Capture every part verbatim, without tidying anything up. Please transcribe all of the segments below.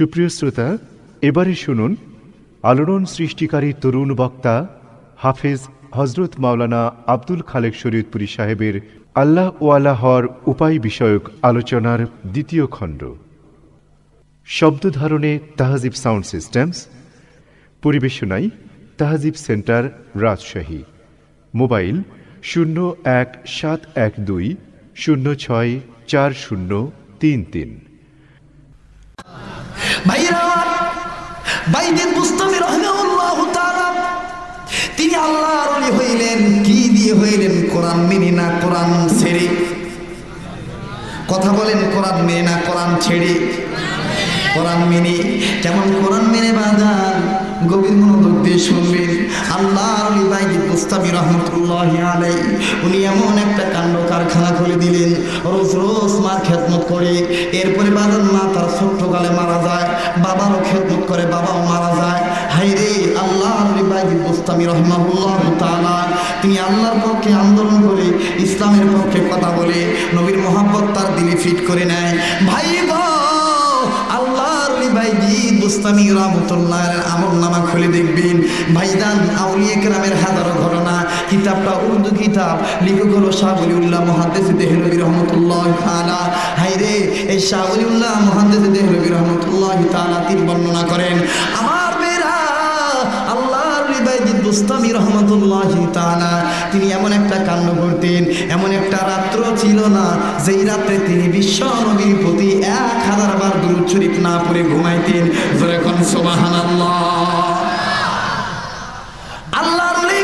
সুপ্রিয় শ্রোতা, এবারে শুনুন আলোড়ন সৃষ্টিকারী তরুণ বক্তা হাফেজ হজরত মাওলানা আব্দুল খালেক শরীয়তপুরী সাহেবের আল্লাহ ওয়ালা হওয়ার উপায় বিষয়ক আলোচনার দ্বিতীয় খণ্ড। শব্দ ধারণে তাহজিব সাউন্ড সিস্টেমস, পরিবেশনায় তাহজিব সেন্টার, রাজশাহী। মোবাইল শূন্য এক সাত এক দুই শূন্য ছয় চার শূন্য তিন তিন। তিনি আল্লাহর ওলি হইলেন কি দিয়ে হইলেন? কোরআন মেনে না কোরআন ছেড়ে? কথা বলেন, কোরআন মেনে না কোরআন ছেড়ে? কোরআন মেনে। কেমন কোরআন মেনে বাজান? গভীর মনোযোগ দিয়ে শুনবেন। আল্লাহর ওলি বাইজিদ বুস্তামি রহমতুল্লাহি আলাইহি উনি এমন একটা কাণ্ড কারখানা খুলে দিলেন, রোজ রোজ মার খেদমত করে। এরপরে বাজান মা তার ছোট্টকালে মারা যায়, বাবারও খেদমত করে, বাবাও মারা যায়। হায়রে আল্লাহর ওলি বাইজিদ বুস্তামি রহমাহুল্লাহ তাআলা তিনি আল্লাহর পক্ষে আন্দোলন করে, ইসলামের পক্ষে কথা বলে, নবীর মহব্বত তার দিলে ফিট করে নেয়। ভাই গো, আল্লাহর ওলি বাইজিদ বুস্তামি রহমতুল্লাহর আমল নামা খুলে দেখবেন ভাইজান, আউলিয়া কেরামের হাজারো ঘটনা। কিতাবটা উর্দু কিতাব, লেখক হলো শাহ ওলিউল্লাহ মুহাদ্দিস দেহলভী রহমতুল্লাহ তাআলা। হায়রে এই শাহ ওলিউল্লাহ মুহাদ্দিস দেহলভী রহমতুল্লাহ তাআলা তিনি বর্ণনা করেন, আমার মেয়েরা আল্লাহর ওলি বাইজিদ বুস্তামি রহমতুল্লাহ তাআলা তিনি এমন একটা কাণ্ড করতেন, এমন একটা রাত্র ছিল না যেই রাত্রে তিনি বিশ্ব নবীর প্রতি এক হাজার বার দুরূদ শরীফ না পড়ে ঘুমাইতেন। জোরে কোন সুবহানাল্লাহ। আল্লাহর ওলি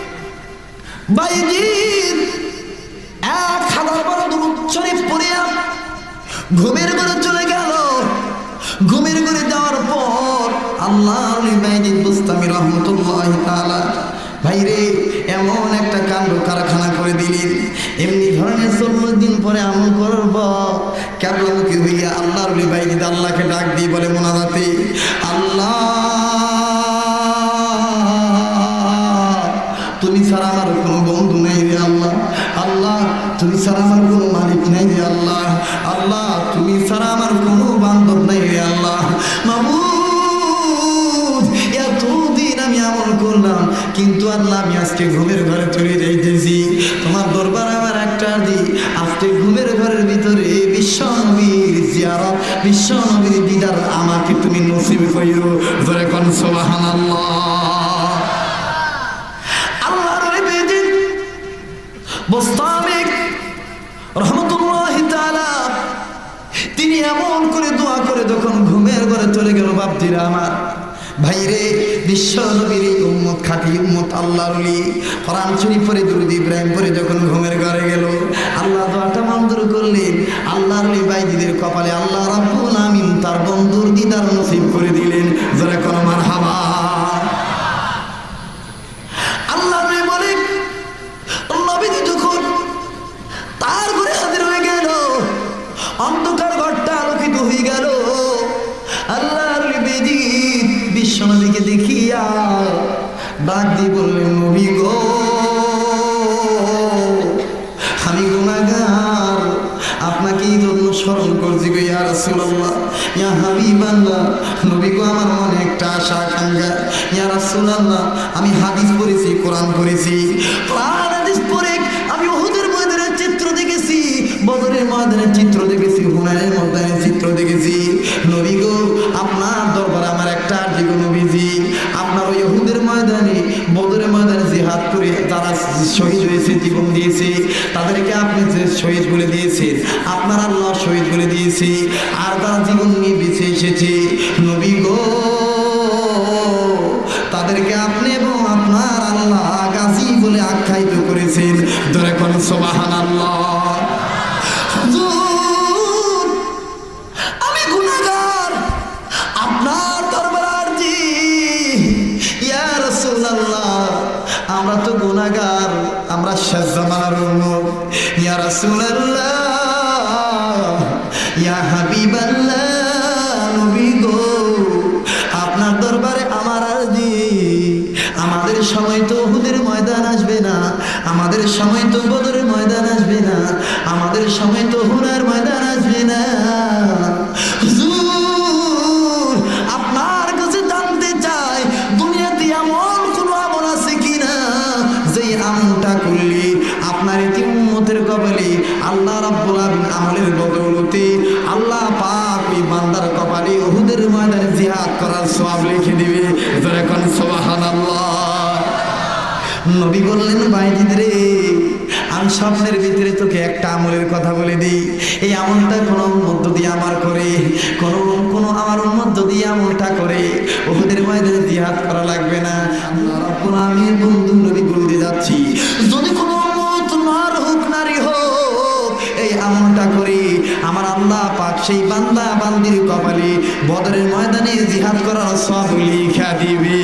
বাইজিদ এক হাজার বার দুরূদ শরীফ পড়ে ঘুমের ঘরে চলে গেল। ঘুমের ঘরে যাওয়ার পর আল্লাহর ওলি বাইজিদ বুস্তামি রহমতুল্লাহ তাআলা ভাইরে এমন একটা কাণ্ড কারখানা করে দিলেন। এমনি ধরনের চল্লিশ দিন পরে আমল করব কেবলামুখী হইয়া আল্লাহর ওলি বাইজিদ আল্লাহকে ডাক দিয়ে বলে মোনাজাতে, আল্লাহ তুমি ছাড়া আমার কোনো বন্ধু নাই রে আল্লাহ, আল্লাহ তুমি ছাড়া আমার কোনো মালিক নাই রে আল্লাহ, আল্লাহ তুমি ছাড়া আমার কোনো বান্ধব নাই রে আল্লাহ। মাবুদ এতদিন আমি আমল করলাম, কিন্তু আল্লাহ আমি আজকে ঘুমের ঘরে চলে যাইতেছি, তোমার দরবার আমার একটা দি, আজকে ঘুমের ঘরের ভিতরে বিশ্ব নবীর জিয়ারত, বিশ্ব নবীর দিদার আমাকে তুমি নসিব কইরো। জোরে কোন সুবহানাল্লাহ। বুস্তামি রহমতুল্লাহি তাআলা তিনি এমন করে দোয়া করে যখন ঘুমের ঘরে চলে গেল, বাপজিরা আমার ভাইরে বিশ্ব নবীর উম্মত, খাঁটি উম্মত আল্লাহর ওলি কোরআন শরীফ পড়ে দুরূদ ইব্রাহিম পড়ে যখন ঘুমের ঘরে গেল, আল্লাহ দোয়াটা মঞ্জুর করলেন। আল্লাহর ওলি বাইজিদের কপালে আল্লাহ রাব্বুল আমিন তার বন্ধুর দিদার নসিব করে দিলেন। যারা কোন মারহাবা। অন্ধকার ঘরটা আলোকিত হয়ে গেল। আল্লাহর ওলি বাইজিদ বিশ্ব নবীকে দেখিয়া ডাক দিয়ে বললেন, নবী গো আমি গুনাহগার, আপনাকে এই জন্য স্মরণ করছি গো ইয়া রাসূলুল্লাহ, ইয়া হাবিবাল্লাহ। নবী গো আমার মনে একটা আশা আকাঙ্ক্ষা, ইয়া রাসূলুল্লাহ আমি হাদিস পড়েছি, কোরআন পড়েছি, কোরআন হাদিস পড়ে আমি উহুদের ময়দানের চিত্র দেখেছি, বদরের ময়দানের চিত্র দেখেছি, হুনাইনের ময়দানের চিত্র দেখেছি। নবী গো আপনার দরবারে আমার একটা আরজি গো নবীজি, আপনার ওই উহুদের ময়দানে, বদরের ময়দানে জিহাদ করে যারা শহীদ হয়েছে, জীবন দিয়েছে, তাদেরকে আপনি যে শহীদ বলে দিয়েছেন, আপনার আল্লাহ শহীদ বলে দিয়েছে, আর যারা জীবন নিয়ে বেঁচে এসেছে নবী গো তাদেরকে আপনি এবং আপনার আল্লাহ গাজী বলে আখ্যায়িত করেছেন। ধরে কোন সুবহানাল্লাহ। হুজুর আমি গুনাহগার, আপনার দরবারে আরজি, ইয়া রাসূলুল্লাহ আমরা তো গুনাহগার, আমরা শেষ জামানার উম্মত, ইয়া রাসূলুল্লাহ ইয়া হাবিবাল্লাহ নবী গো আপনার দরবারে আমার আরজি, আমাদের সময় তো উহুদের ময়দান আসবে না, আমাদের সময় তো বদরের ময়দান আসবে না, আমাদের সময় তো হুনার ময়দান আসবে না। হুজুর ময়দানে জিহাদ করার সওয়াব লিখে দিবে। যখন সুবহানাল্লাহ। নবী বললেন বাইজিদ রে, আমি স্বপ্নের ভিতরে তোকে একটা আমলের কথা বলে দিই, এই আমলটা কোনো মধ্য দিয়ে আমার করে, কোনো কোনো আমার মধ্য দিয়ে আমলটা করে উহুদের ময়দানে জিহাদ করা লাগবে না। আল্লাহ রাব্বুল আলামিনের বন্ধু নবী বলতে যাচ্ছি, যদি কোনো উম্মত নর হোক নারী হোক এই আমলটা করে আমার আল্লাহ পাক সেই বান্দা বান্দির কপালে বদরের ময়দানে জিহাদ করার সওয়াব লিখা দিবে।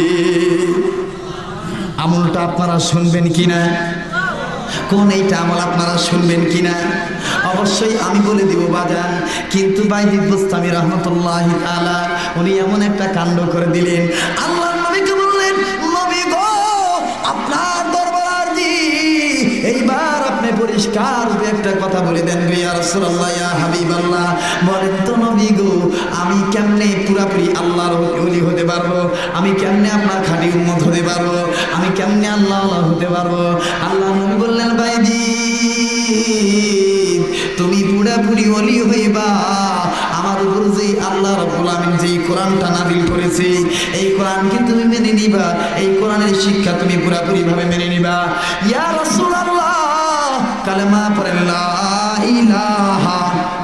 আমলটা আপনারা শুনবেন কিনা? কোন এইটা আমল আপনারা শুনবেন কিনা? অবশ্যই আমি বলে দিব বাজান। কিন্তু বাইজিদ বুস্তামি রহমতুল্লাহি তাআলা উনি এমন একটা কাণ্ড করে দিলেন, আল্লাহর নবীকে বললেন, নবী গো আপনার দরবার জি এইবার আপনি পরিষ্কার একটা কথা বলে দেন গো ইয়া রাসূলুল্লাহ, ইয়া হাবিবাল্লাহ। বলেন তো নবী গো, আমি কেমনে পুরাপুরি আল্লাহর ওলি হতে পারবো? আমি কেমনে আপনার খাঁটি উম্মত হতে পারবো? আমি কেমনে আল্লাহ আল্লাহ হতে পারবো? আল্লাহ নবী বললেন, বাইজিদ তুমি পুরাপুরি ওলি হইবা আমার উপর যে আল্লাহ রাব্বুল আমিন যে কোরআনটা নাযিল করেছে এই কোরআনকে তুমি মেনে নিবা, এই কোরআনের শিক্ষা তুমি পুরাপুরি ভাবে মেনে নিবা। ইয়া রাসূলুল্লাহ কালেমা পড়েন, লা ইলাহা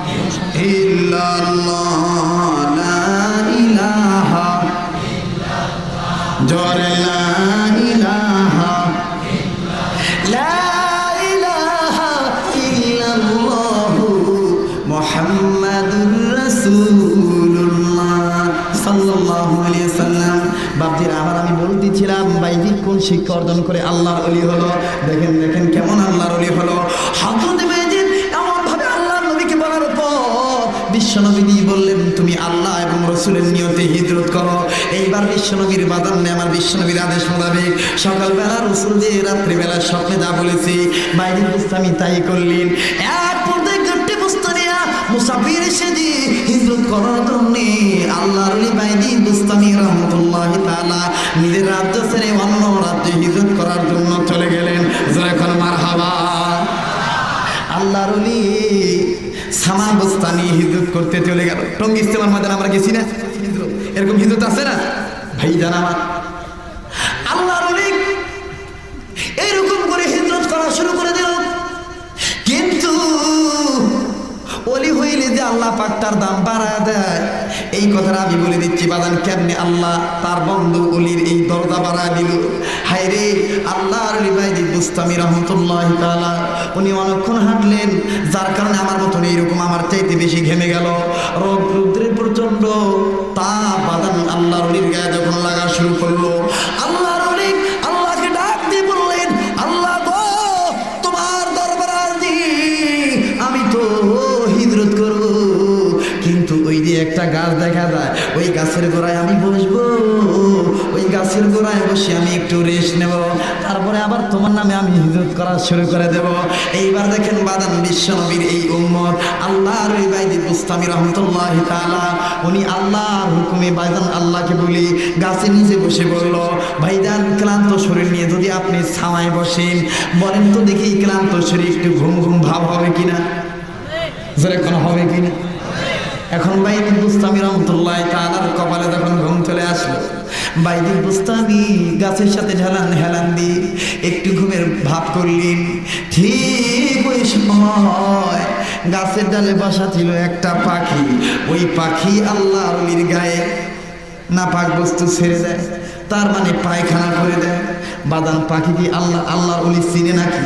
ইল্লাল্লাহ, লা ইলাহা ইল্লাল্লাহ, জোরে লা ইলাহা লা ইলাহা ইল্লাল্লাহ মুহাম্মাদুর রাসূলুল্লাহ সাল্লাল্লাহু আলাইহি সাল্লাম। বাপজিরা আমার, আমি বলতেছিলাম বাইজিদ কোন শিক্ষা অর্জন করে আল্লাহর ওলি হলো। দেখেন দেখেন কেমন আল্লাহর ওলি হলো। হযরত বাইজিদ এমন ভাবে আল্লাহর নবীকে বলার পর বিশ্বনবী বললেন, তুমি আল্লাহ এবং রাসূলের নিয়তে হিজরত করো। এইবার বিশ্বনবীর বাদান নেই, আমার বিশ্বনবীর আদেশ মোতাবেক সকালবেলা রাসূল যে রাত্রিবেলা স্বপ্নে যা বলেছে বাইজিদ বুস্তামি তাই করলেন। এক পর্যায়ে গট্টি বুস্তানিয়া মুসাফির এসে যে হিজরত করার জন্য আল্লাহর ওলি বাইজিদ বুস্তামি রহমতুল্লাহি তাআলা নিজের রাজ্য ছেড়ে অন্য রাজ্যে হিজরত করার জন্য চলে গেলেন। যখন মারহাবা। আল্লাহর ওলি সামা বুস্তানি হিজরত করতে চলে গেল। টঙ্গী ইস্তেমার ময়দানে আমরা গেছি না, এরকম হিজরত আছে না ভাই জানা আমার? আল্লাহর ওলি এরকম করে হিজরত করা শুরু করে দিল। কিন্তু ওলি হইলে যে আল্লাহ পাক তার দাম বাড়ায় দেয়, এই কথাটা আমি বলে দিচ্ছি বাদান, কেমনে আল্লাহ তার বন্ধু ওলির এই দরজা বাড়ায় দিল। হায় রে, আল্লাহর ওলি বাইজিদ বুস্তামি রহমতুল্লাহি তাআলা উনি অনেকক্ষণ হাঁটলেন, যার কারণে আমার মতন এইরকম আমার চাইতে বেশি ঘেমে গেল। রোদ রৌদ্রের প্রচন্ড তাপ বাদান আল্লাহর ওলির গায়ে যখন লাগা শুরু করলো, আল্লাহর ওলি আল্লাহকে ডাক দিয়ে বললেন, আল্লাহ গো তোমার দরবার দি আমি তো হিজরত করব, কিন্তু ওই যে একটা গাছ দেখা যায় ওই গাছের গোড়ায় আমি বসবো, ওই গাছের গোড়ায় বসে আমি একটু রেস্ট নেব, তারপরে আবার তোমার নামে আমি হিজরত করা শুরু করে দেব। এইবার দেখেন বাদান বিশ্বনবীর এই উম্মত আল্লাহর ওই বাইজিদ বুস্তামি রহমতুল্লাহি তাআলা উনি আল্লাহর হুকুমে বাইজান আল্লাহকে বলি গাছের নিচে বসে বলল, ভাইজান ক্লান্ত শরীর নিয়ে যদি আপনি ছাওয়ায় বসেন, বলেন তো দেখি ক্লান্ত শরীর একটু ঘুম ঘুম ভাব হবে কিনা, যেরকম হবে কিনা। এখন বাইজিদ বুস্তামি রহমতুল্লাহি তাআলার কপালে যখন ঘুম চলে আসলো, বাইজিদ বুস্তামি গাছের সাথে ঢেলান হেলান দিয়ে একটু ঘুমের ভাব করলেন। ঠিক ওই সময় গাছের ডালে বসা ছিল একটা পাখি, ওই পাখি আল্লাহর ওলির গায়ে নাপাক বস্তু ছেড়ে দেয়, তার মানে পায়খানা করে দেয়। বাদান পাখি কি আল্লাহ আল্লাহর ওলি চিনে নাকি?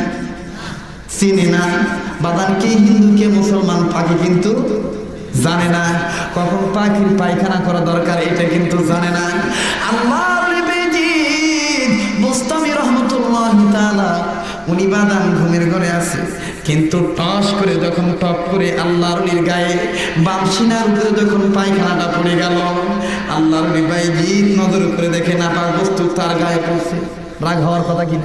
চিনে না। বাদান কে হিন্দু কে মুসলমান পাখি কিন্তু জানে না, কখন পাখির পায়খানা করা দরকার এটা কিন্তু জানে না। আল্লাহর ওলি বাইজিদ বুস্তামি রহমতুল্লাহি তাআলা উনি বাদান ঘুমের ঘরে আছে, কিন্তু টস করে যখন টপ করে আল্লাহর ওলির গায়ে বাম সিনার উপরে যখন পায়খানাটা পড়ে গেল, আল্লাহর ওলি বাইজিদ নজর করে দেখে নাপাক বস্তু তার গায়ে পড়ছে। রাগ হওয়ার কথা কিনা?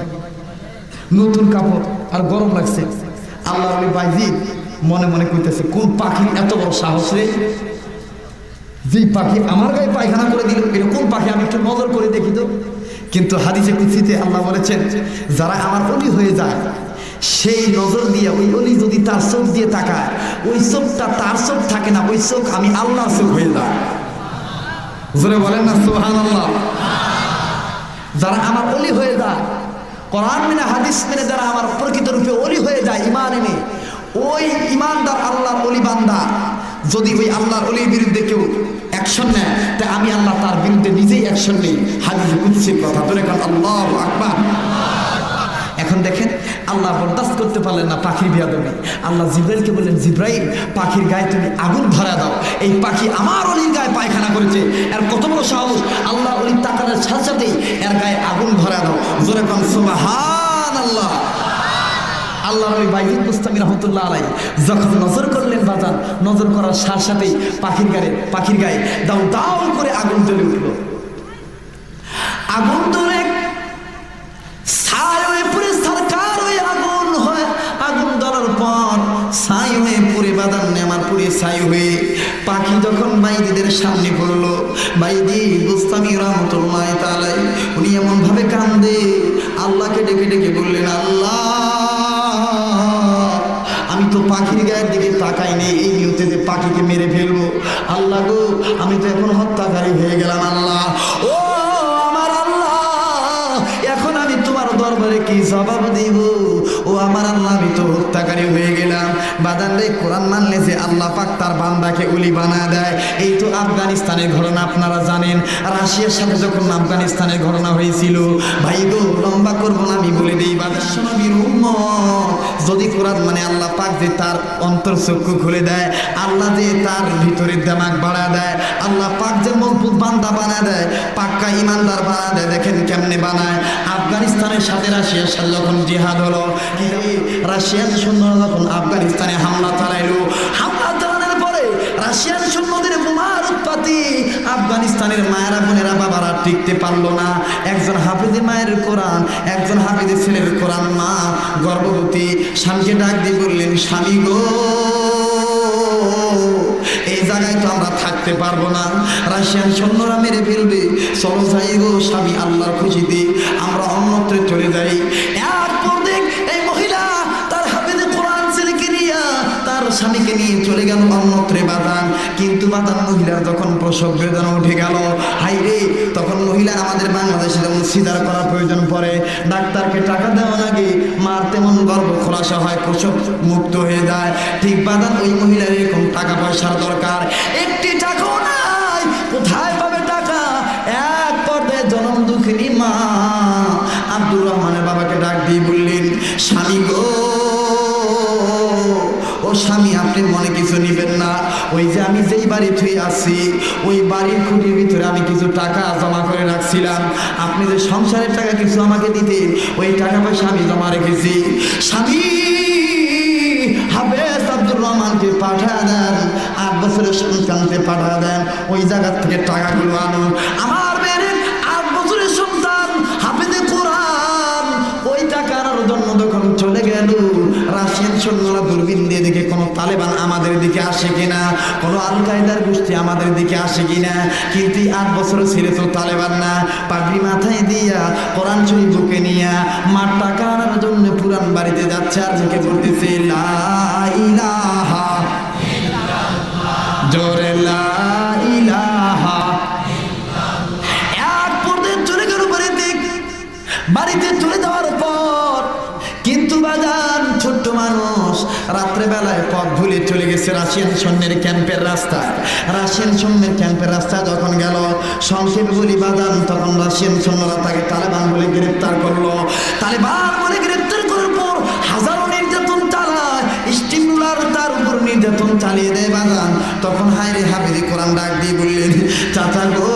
নতুন কাপড় আর গরম লাগছে। আল্লাহর ওলি বাইজিদ মনে মনে কইতেছে, কোন পাখির এত বড় সাহস রে, যে পাখি আমার গায়ে পায়খানা করে দিল, এরকম পাখি আমি একটু নজর করে দেখি তো। কিন্তু হাদিসে কুদসিতে আল্লাহ বলেছেন, যারা আমার ওলি হয়ে যায় সেই নজর দিয়ে ওই ওলি যদি তার চোখ দিয়ে তাকায়, ওই চোখটা তার চোখ থাকে না, ওই চোখ আমি আল্লাহর চোখ হয়ে যায়। জোরে বলেন না সুবহানাল্লাহ। যারা আমার ওলি হয়ে যায়, কোরআন মেনে হাদিস মেনে যারা আমার প্রকৃত রূপে ওলি হয়ে যায় ঈমান এনে, ওই ঈমানদার আল্লাহর ওলি বান্দা যদি ওই আল্লাহর ওলির বিরুদ্ধে কেউ অ্যাকশন নেয়, তা আমি আল্লাহ তার বিরুদ্ধে নিজেই অ্যাকশন নেই। হাদিস কুদসির কথা, ধরে কারণ আল্লাহু আকবার। এখন দেখেন, আল্লাহ বরদাস্ত করতে পারলেন না পাখির বিয়াদবি। আল্লাহ জিব্রাইলকে বললেন, জিব্রাইল পাখির গায়ে তুমি আগুন ধরা দাও। এই পাখি আমার অলির গায়ে পায়খানা করেছে, এর কত বড় সাহস! আল্লাহ অলির তাকানোর সাথে সাথেই এর গায়ে আগুন ধরা দাও। জোরে কোন সুবহানাল্লাহ। আল্লাহ নবী বাইজিদ বুস্তামি রহমতুল্লাহ আলাইহি যখন নজর করলেন বাজান, নজর করার সাথে সাথেই পাখির গায়ে পাখির গায়ে দাও দাও করে আগুন জ্বলে উঠল। আগুন ধরে ছাই হয়ে পুরে সরকার হয়ে আগুন হয়। আগুন ধরার পর ছাই হয়ে পুরে বাদান নেমার পুরে ছাই হয়ে পাখি যখন বাইজিদের সামনে পড়লো, বাইজিদ বুস্তামি রহমতুল্লাহ তাআলা উনি এমন ভাবে কান্দে, আল্লাহকে ডেকে ডেকে বললেন, আল্লাহ আমি তো পাখির গায়ের দিকে তাকাই নেই এই নিয়তে যে পাখিকে মেরে ফেলবো। আল্লাহ গো, আমি তো এখন হত্যাকারী হয়ে গেলাম। আল্লাহ, ও আমার আল্লাহ, এখন আমি তোমার দরবারে কি জবাব দিব? ও আমার আল্লাহ, আমি তো হত্যাকারী হয়ে গেলাম। বাদান রে, কোরআন মানলে যে আল্লাহ পাক তার বান্দাকে ওলি বানায় দেয়। এই তো আফগানিস্তানের ঘটনা আপনারা জানেন। রাশিয়ার সাথে যখন আফগানিস্তানের ঘটনা হয়েছিল, ভাই গো লম্বা করবো না, আমি বলে দিই বাদান, নবীর উম্মত যদি কোরআন মানে আল্লাহ পাক যে তার অন্তর চক্ষু খুলে দেয়, আল্লাহ যে তার ভিতরে দিমাগ বাড়া দেয়, আল্লাহ পাক যে মজবুত বান্দা বানা দেয়, পাক্কা ইমানদার বানা দেয়। দেখেন কেমনে বানায়। আফগানিস্তানের সাথে রাশিয়ার সাথে যখন জিহাদ হলো, রাশিয়ান সৈন্যরা যখন আফগানিস্তানে হামলা চালাইলো, হামলা চালানোর পরে রাশিয়ান সৈন্যদের বোমার উৎপাতি আফগানিস্তানের মায়েরা বোনেরা বাবারা টিকতে পারলো না। একজন হাফিজে মায়ের কোরআন, একজন হাফিজে ছেলের কোরআন, মা গর্ভবতী স্বামীকে ডাক দিয়ে বললেন, স্বামী গো, এই জায়গায় তো আমরা থাকতে পারবো না, রাশিয়ান সৈন্যরা মেরে ফেলবে, চলো যাই গো স্বামী, আল্লাহর খুশিতে আমরা অন্যত্রে চলে যাই। এরপর দেখ এই মহিলা তার হাফিজে কোরআন ছেলেকে নিয়ে তার স্বামীকে নিয়ে চলে গেল অন্যত্রে বাদান। কিন্তু বাদান মহিলার যখন প্রসব বেদনা উঠে গেল, হাই রে, তখন মহিলা আমাদের বাংলাদেশে যেমন সিজার করার প্রয়োজন পড়ে, ডাক্তারকে টাকা দেওয়া লাগে, মার তেমন গর্ভ খোলাসা হয়, প্রসব মুক্ত হয়ে যায়। ঠিক বাদান ওই মহিলার এরকম টাকা পয়সার দরকার, একটি টাকাও নাই, কোথায় পাবে টাকা? এক পর্যায়ে জনম দুঃখিনী মা আব্দুর রহমানের বাবাকে ডাক দিয়ে বললেন, স্বামী গো, ও স্বামী, আপনি মনে কিছু নিবেন না, ওই যে আমি যেই বাড়ি থুয়ে আসছি, ওই বাড়ির খুঁটির ভিতরে আমি কিছু টাকা জমা করে রাখছিলাম, আপনি যে সংসারের টাকা কিছু আমাকে দিতেন, ওই টাকা পয়সা আমি জমা রেখেছি। স্বামী হাফেজ আব্দুর রহমানকে পাঠা দেন, আট বছরের সন্তানকে পাঠা দেন, ওই জায়গা থেকে টাকাগুলো আনুন। আমার মেয়ের আট বছরের সন্তান হাফেজে কোরআন ওই টাকা আনার জন্য যখন চলে গেল, রাশিয়ান সৈন্যরা দূরবীন দিয়ে দেখে কোনো তালেবান আমাদের দিকে আসে কিনা, কোনো আল কায়দার গোষ্ঠী আমাদের দিকে আসে কিনা। কিন্তু আট বছর ছেলে তো তালেবান না, পাগড়ি মাথায় দিয়া কোরআন শরীফ বুকে নিয়া মার টাকা আনার জন্য পুরান বাড়িতে যাচ্ছে, আর থেকে বলতেছে লা ইলাহা ইল্লাল্লাহ, জোরে লা ইলাহা ইল্লাল্লাহ। এক পর্যায়ে চলে গেল বাড়িতে। বাড়িতে চলে যাওয়ার পর কিন্তু বাজান ছোট্ট মানুষ রাত্রে বেলায় পথ ভুলে চলে গেছে রাশিয়ান সৈন্যের ক্যাম্পের রাস্তায়। রাশিয়ান সৈন্যের ক্যাম্পের রাস্তায় যখন গেল, সংক্ষেপে বলি বাজান, তখন রাশিয়ান সৈন্যরা তাকে তালেবান বলে গ্রেপ্তার করলো। তালেবান বলে গ্রেপ্তার করার পর হাজারো নির্যাতন চালায়, স্টিমুলার তার উপর নির্যাতন চালিয়ে দেয় বাজান। তখন হায়রে হাফেজে কোরআন ডাক দিয়ে বললেন, চাচা গো,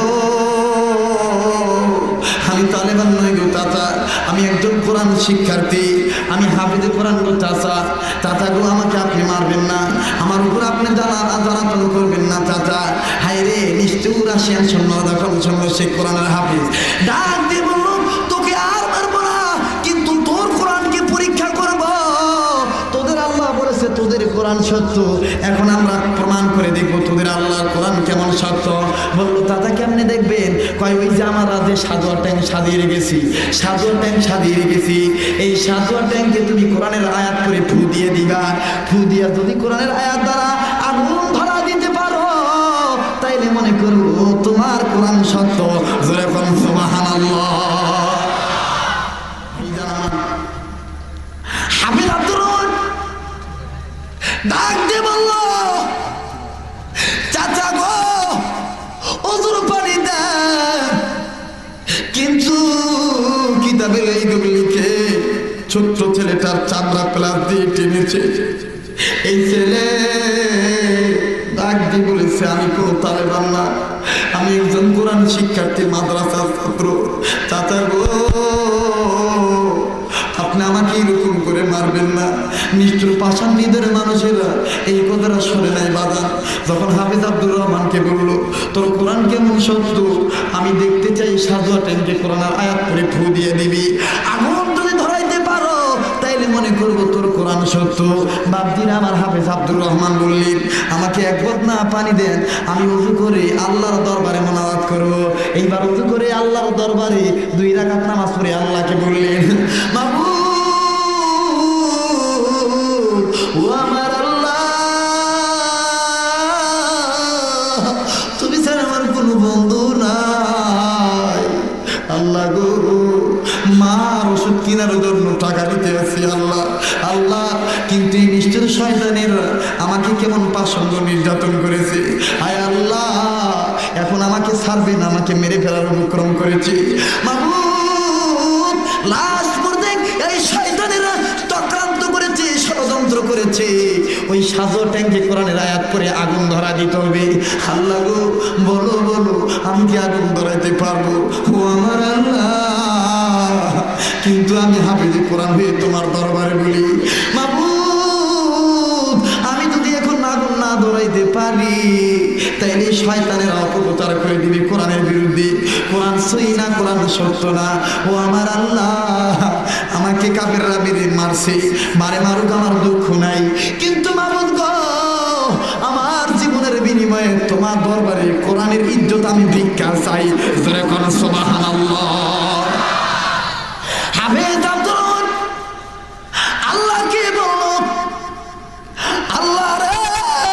আমি তালেবান নই গো চাচা, আমি একজন কোরআন শিক্ষার্থী, আমি হাফেজে কোরআন গো চাচা। চাচা গো, আমাকে আপনি মারবেন না, আমার উপর আপনি জ্বালা জ্বালাতন করবেন না চাচা। হায় রে, নিশ্চয় রাশিয়ান সৈন্য যখন শুনলো সে কোরআনের হাফেজ, ডাক দিয়ে বলল, তোকে আর মারবো না, কিন্তু তোর কোরআনকে পরীক্ষা করব। তোদের আল্লাহ বলেছে তোদের কোরআন সত্য, এখন আমরা প্রমাণ করে দেখবো তোদের আল্লাহর কোরআন কেমন সত্য। বললো, চাচা কেমনে দেখবেন? কয়, ওই যে আমরা যে সাজোয়ার ট্যাঙ্ক সাজিয়ে রেখেছি, সাজোয়ার ট্যাঙ্ক সাজিয়ে রেখেছি, এই সাজোয়ার ট্যাঙ্কে তুমি কোরআনের আয়াত করে ফু দিয়ে দিবা। ফু দিয়া যদি কোরআনের আয়াত দ্বারা আগুন ধরা দিতে পারো, তাই তাইলে মনে করব তোমার কোরআন সত্য। জোরে কোন সুবহানাল্লাহ। হাফেজ আব্দুর রহমান ডাক দিয়ে বলল, চাচা গো ওজুর পানি দেন। কিন্তু কিতাবে এইগুলো লিখে ছোট্ট ছেলেটার চামড়া প্লাস দিয়ে টেনেছে। এই ছেলে ডাক দিয়ে বলেছে, আমি কোনো তালেবান না, আমি একজন কোরআন শিক্ষার্থী, মাদ্রাসার ছাত্র। চাচা গো আপনি আমাকে এরকম করে মারবেন না। নিষ্ঠুর পাষাণ হৃদয়ের মানুষেরা এই কথাটা শুনে নাই বাজান। যখন হাফেজ আব্দুর রহমানকে বলল, তোর কোরআন কেমন সত্য, আমি দেখতে চাই সাজুয়া ট্যাঙ্কে কোরআনের আয়াত করে ফু দিয়ে দিবি, আগুন যদি ধরাইতে পারো তাইলে মনে করবো তোর কোরআন সত্য। বাপদিন আমার হাফেজ আব্দুর রহমান বললেন, আমাকে এক বদনা পানি দেন, আমি উযু করে আল্লাহর দরবারে মোনাজাত করব। এইবার উযু করে আল্লাহর দরবারে দুই রাকাত নামাজ পড়ে আল্লাহকে বললেন, মাবুদ ও আমার আল্লাহ, তুমি ছাড়া আমার কোনো বন্ধু নাই। আল্লাহ গো মার ওষুধ কেনার জন্য টাকা দিতে আছি আল্লাহ। আল্লাহ কিন্তু এই নিষ্ঠুর শয়তানের আমাকে কেমন পাষণ্ড নির্যাতন করেছে। আয় আল্লাহ এখন আমাকে ছাড়বে না, আমাকে মেরে ফেলার উপক্রম করেছে। মাবুদ লাশ পর্যন্ত এই শয়তানেরা চক্রান্ত করেছে, ষড়যন্ত্র করেছে। ওই সাজো ট্যাঙ্কে কোরআনের আয়াত করে আগুন ধরা দিতে হবে। আল্লাহ গো বলো বলো আমি কি আগুন ধরাইতে পারবো? ও আমার আল্লাহ, কিন্তু আমি হাফেজে কোরআন হয়ে তোমার দরবারে বলি, মাবুদ আমি যদি এখন আগুন না ধরাইতে পারি তাইলে শয়তানের অপপ্রচার করে দিবে কোরআনের বিরুদ্ধে। কোরআন সহি না, কোরআন সত্য না। ও আমার আল্লাহ, আমাকে কাফেররা মেরে মারছে, মারে মারুক আমার দুঃখ নাই, কিন্তু মাবুদ গো আমার জীবনের বিনিময়ে তোমার দরবারে কোরআনের ইজ্জত আমি ভিক্ষা চাই। জোরে কোন সুবহানাল্লাহ। হাফেজ আব্দুর রহমান আল্লাহকে বলল, আল্লাহ রে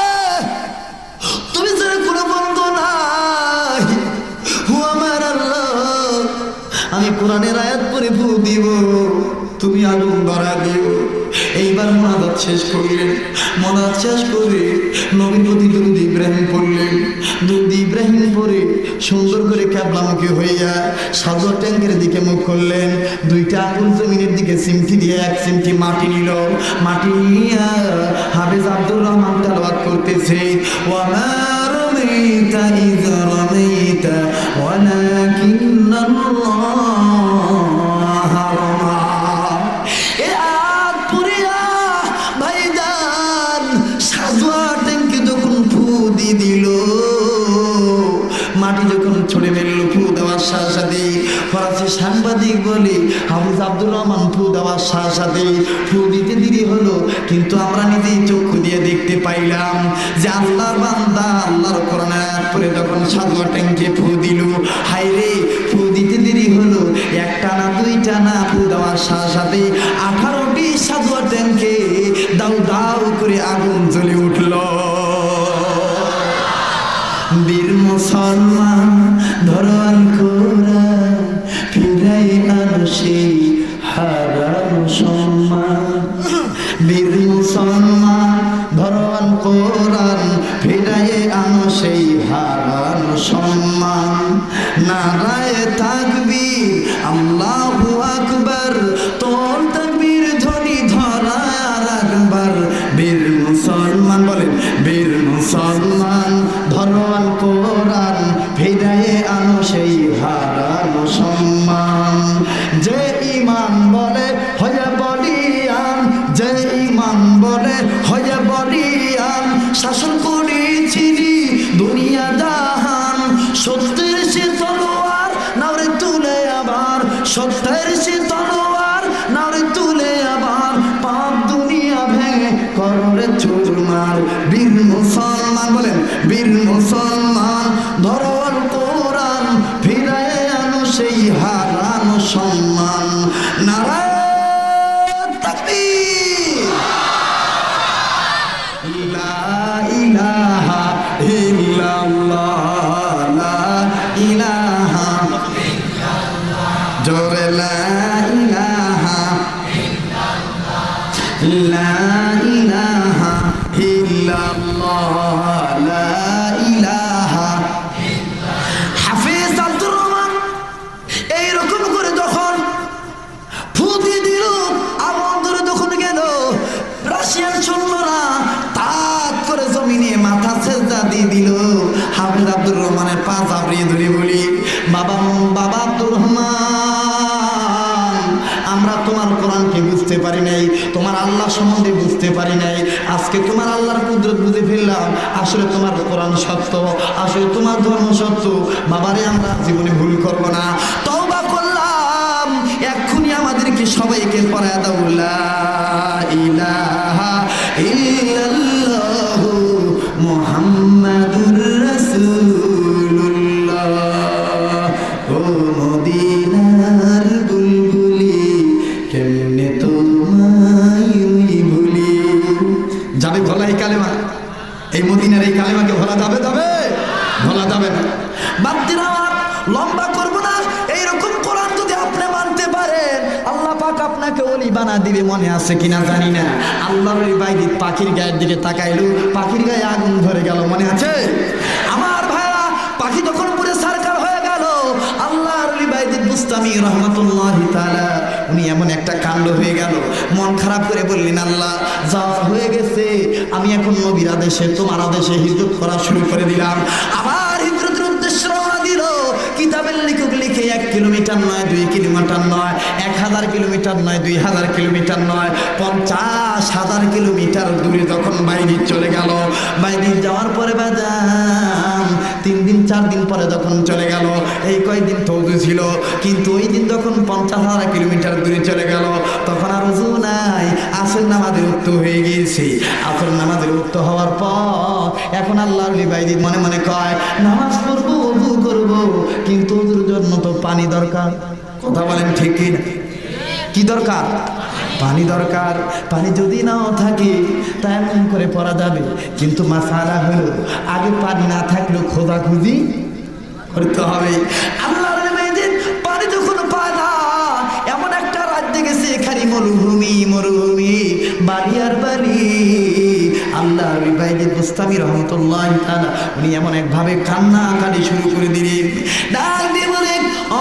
তুমি ছাড়া কোনো বন্ধু নাই। ও আমার আল্লাহ, আমি কোরআনের আয়াত পড়ে ফু দিব, তুমি আগুন ধরা দিও। এইবার মোনাজাত শেষ করলেন। মোনাজাত শেষ করে নবীর প্রতি দুরূদ ইব্রাহিম পড়লেন। দুরূদ ইব্রাহিম পড়ে সুন্দর করে কিবলামুখী হইয়া সাজোয়া ট্যাঙ্কের দিকে মুখ করলেন। দুইটা আঙুল জমিনের দিকে চিমটি দিয়ে এক চিমটি মাটি নিল। মাটি নিয়া হাফেজ আব্দুর রহমান তেলাওয়াত করতেছে, ওয়া মা রামাইতা ইয রামাইতা ওয়ালাকিন্নাল্লাহ রামা। এ আয়াত পড়িয়া ভাইজান সাজোয়া ট্যাঙ্কে যখন ফু দিয়ে দিল, মাটি যখন ছড়ে ফেললো, ফু দেওয়ার সাথে সাথে ফরাসি সাংবাদিক বলে হাফেজ আব্দুর রহমান ফু দেওয়ার সাথে সাথে ফু দিতে দেরি হলো, কিন্তু আমরা নিজেই চক্ষু দিয়ে দেখতে পাইলাম যে আল্লাহর বান্দা আল্লাহর কোরআনের আয়াত পড়ে যখন সাজোয়া ট্যাঙ্কে ফু দিল, হায়রে ফু দিতে দেরি হলো, একটা না দুইটা না, ফু দেওয়ার সাথে সাথে আঠারোটি সাজোয়া ট্যাঙ্কে দাউ দাউ করে আগুন জ্বলে উঠল। বীর মুসলমান ধরোয়ান কোরআন ফিরাই আনো সেই হারানো সম্মান। বীর মুসলমান ধরোয়ান কোরআন ফিরাই আনো সেই হারানো সম্মান। নারায়ে তাকবীর আল্লাহু আকবার, তোর তাকবীর ধ্বনি ধরা রাখবার। বীর মুসলমান বলেন, বীর মুসলমান ধরোয়ান কোরআন ফিরায়ে আনো সেই হারানো সম্মান। যে ঈমান বলে হয়ে বলিয়ান, যে ঈমান বলে হয়ে বলিয়ান, শাসন করেছিলি দুনিয়া জাহান। সত্যের সে তলোয়ার নাওরে তুলে ইলাহা জোরে লা ইলাহা লা ইলাহা ইল্লাল্লাহ লা ইলাহা হাফেজ আব্দুর রহমান এইরকম করে যখন ফুটি দিল আমন্ত্রণ যখন গেল রাশিয়ান সৈন্যরা তাক করে জমিনে মাথা সেজদা দিয়ে দিল হাফেজ আব্দুর রহমানের পা চাপড়িয়ে ধরে বলি বাবা বাবা আব্দুর রহমান আমরা তোমার কোরআনকে বুঝতে পারি নাই তোমার আল্লাহ সম্বন্ধে বুঝতে পারি নাই আজকে তোমার আল্লাহর কুদরত বুঝে ফেললাম আসলে তোমার কোরআন সত্য আসলে তোমার ধর্ম সত্য বাবারে আমরা জীবনে ভুল করব না তওবা করলাম এক্ষুনি আমাদেরকে সবাইকে পড়ায় দাও লা ইলাহা ইল্লাল্লাহু মুহাম্মাদুর রাসূলুল্লাহ ও মদিনার বুলবুলি কেমনে তোমায় ভুলি যাবে ভোলা এই কালেমা এই মদিনার এই কালেমাকে ভোলা যাবে যাবে ভোলা যাবে না বাদ দিন আমার লম্বা করবো না এইরকম কোরআন যদি আপনি মানতে পারেন আল্লাহ পাক আপনাকে ওলি বানা দিবে মনে আছে কিনা জানি না আল্লাহর ওই বাইদিত পাখির গায়ের দিকে তাকাইলো পাখির গায়ে আগুন ধরে গেল মনে আছে আমার ভাইরা পাখি যখন পুরো সরকার হয়ে গেল আল্লাহর ওলি বাইদিত বুস্তামি রহমাতুল্লাহি তাআলা উনি এমন একটা কাণ্ড হয়ে গেল মন খারাপ করে বললেন আল্লাহ যাওয়ার হয়ে গেছে আমি এখন নবীর আদেশে তোমার আদেশে হিজরত করা শুরু করে দিলাম আবার হিজরতের উদ্দেশ্যে রওনা দিল কিতাবের লেখক লিখে এক কিলোমিটার নয় দুই কিলোমিটার নয় এক হাজার কিলোমিটার নয় দুই হাজার কিলোমিটার নয় পঞ্চাশ হাজার কিলোমিটার দূরে যখন বাইরে চলে গেল বাইরে যাওয়ার পরে বাজান তিন দিন চার দিন পরে যখন চলে গেল এই কয়েকদিন তৌজু ছিল কিন্তু ওই দিন যখন পঞ্চাশ হাজার কিলোমিটার দূরে চলে গেল তখন আর উজু নাই আসর নামাজের উক্ত হয়ে গিয়েছে আসর নামাজের উক্ত হওয়ার পর এখন আল্লাহর বাইরে মনে মনে কয় নামাজ পড়বো উজু করবো কিন্তু ওদের জন্য তো পানি দরকার কথা বলেন ঠিক কি না কি দরকার পানি দরকার পানি যদি নাও থাকে তা এমন করে পড়া যাবে কিন্তু মাসালা হলো আগে পানি না থাকলেও খোঁজাখুঁজি করতে হবে আল্লাহর মেয়েদের পানি যখন পায় না এমন একটা রাজ্যে গেছে এখানে মরুভূমি মরুভূমি বাড়ি আর বাড়ি আল্লাহর বাইজিদ বুস্তামি রহমাতুল্লাহি তাআলা উনি এমন একভাবে কান্না কাটি শুরু করে দিলেন ডাক দিয়ে বলেন ও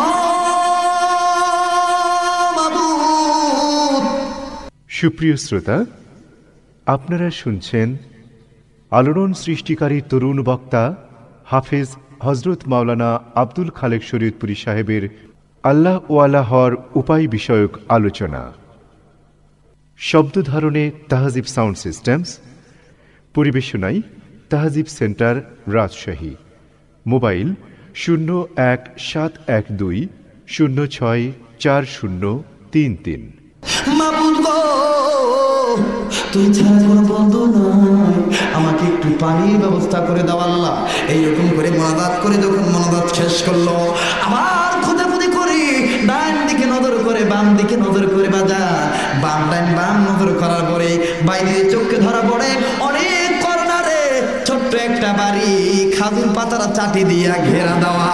মাবুদ সুপ্রিয় শ্রোতা আপনারা শুনছেন আলোড়ন সৃষ্টিকারী তরুণ বক্তা হাফেজ হজরত মাওলানা আব্দুল খালেক শরীয়তপুরী সাহেবের আল্লাহ ওয়ালা হওয়ার উপায় বিষয়ক আলোচনা শব্দ ধারণে তাহজিব সাউন্ড সিস্টেমস পরিবেশনায় তাহজিব সেন্টার রাজশাহী মোবাইল শূন্য এক সাত এক দুই শূন্য ছয় চার শূন্য তিন তিন মাবুদ গো তুই ছাড়া কোনো বন্ধু নাই আমাকে একটু পানির ব্যবস্থা করে দাও আল্লাহ এইরকম করে মনাদাত করে যখন মনাদাত শেষ করলো আবার খুদাখুদি করে ডান দিকে নজর করে বাম দিকে নজর করে বাজা বাম ডান বাম নজর করার পরে বাইরে চোখে ধরা পড়ে অনেক কর্নারে ছোট্ট একটা বাড়ি খাজুর পাতারা চাটি দিয়া ঘেরা দেওয়া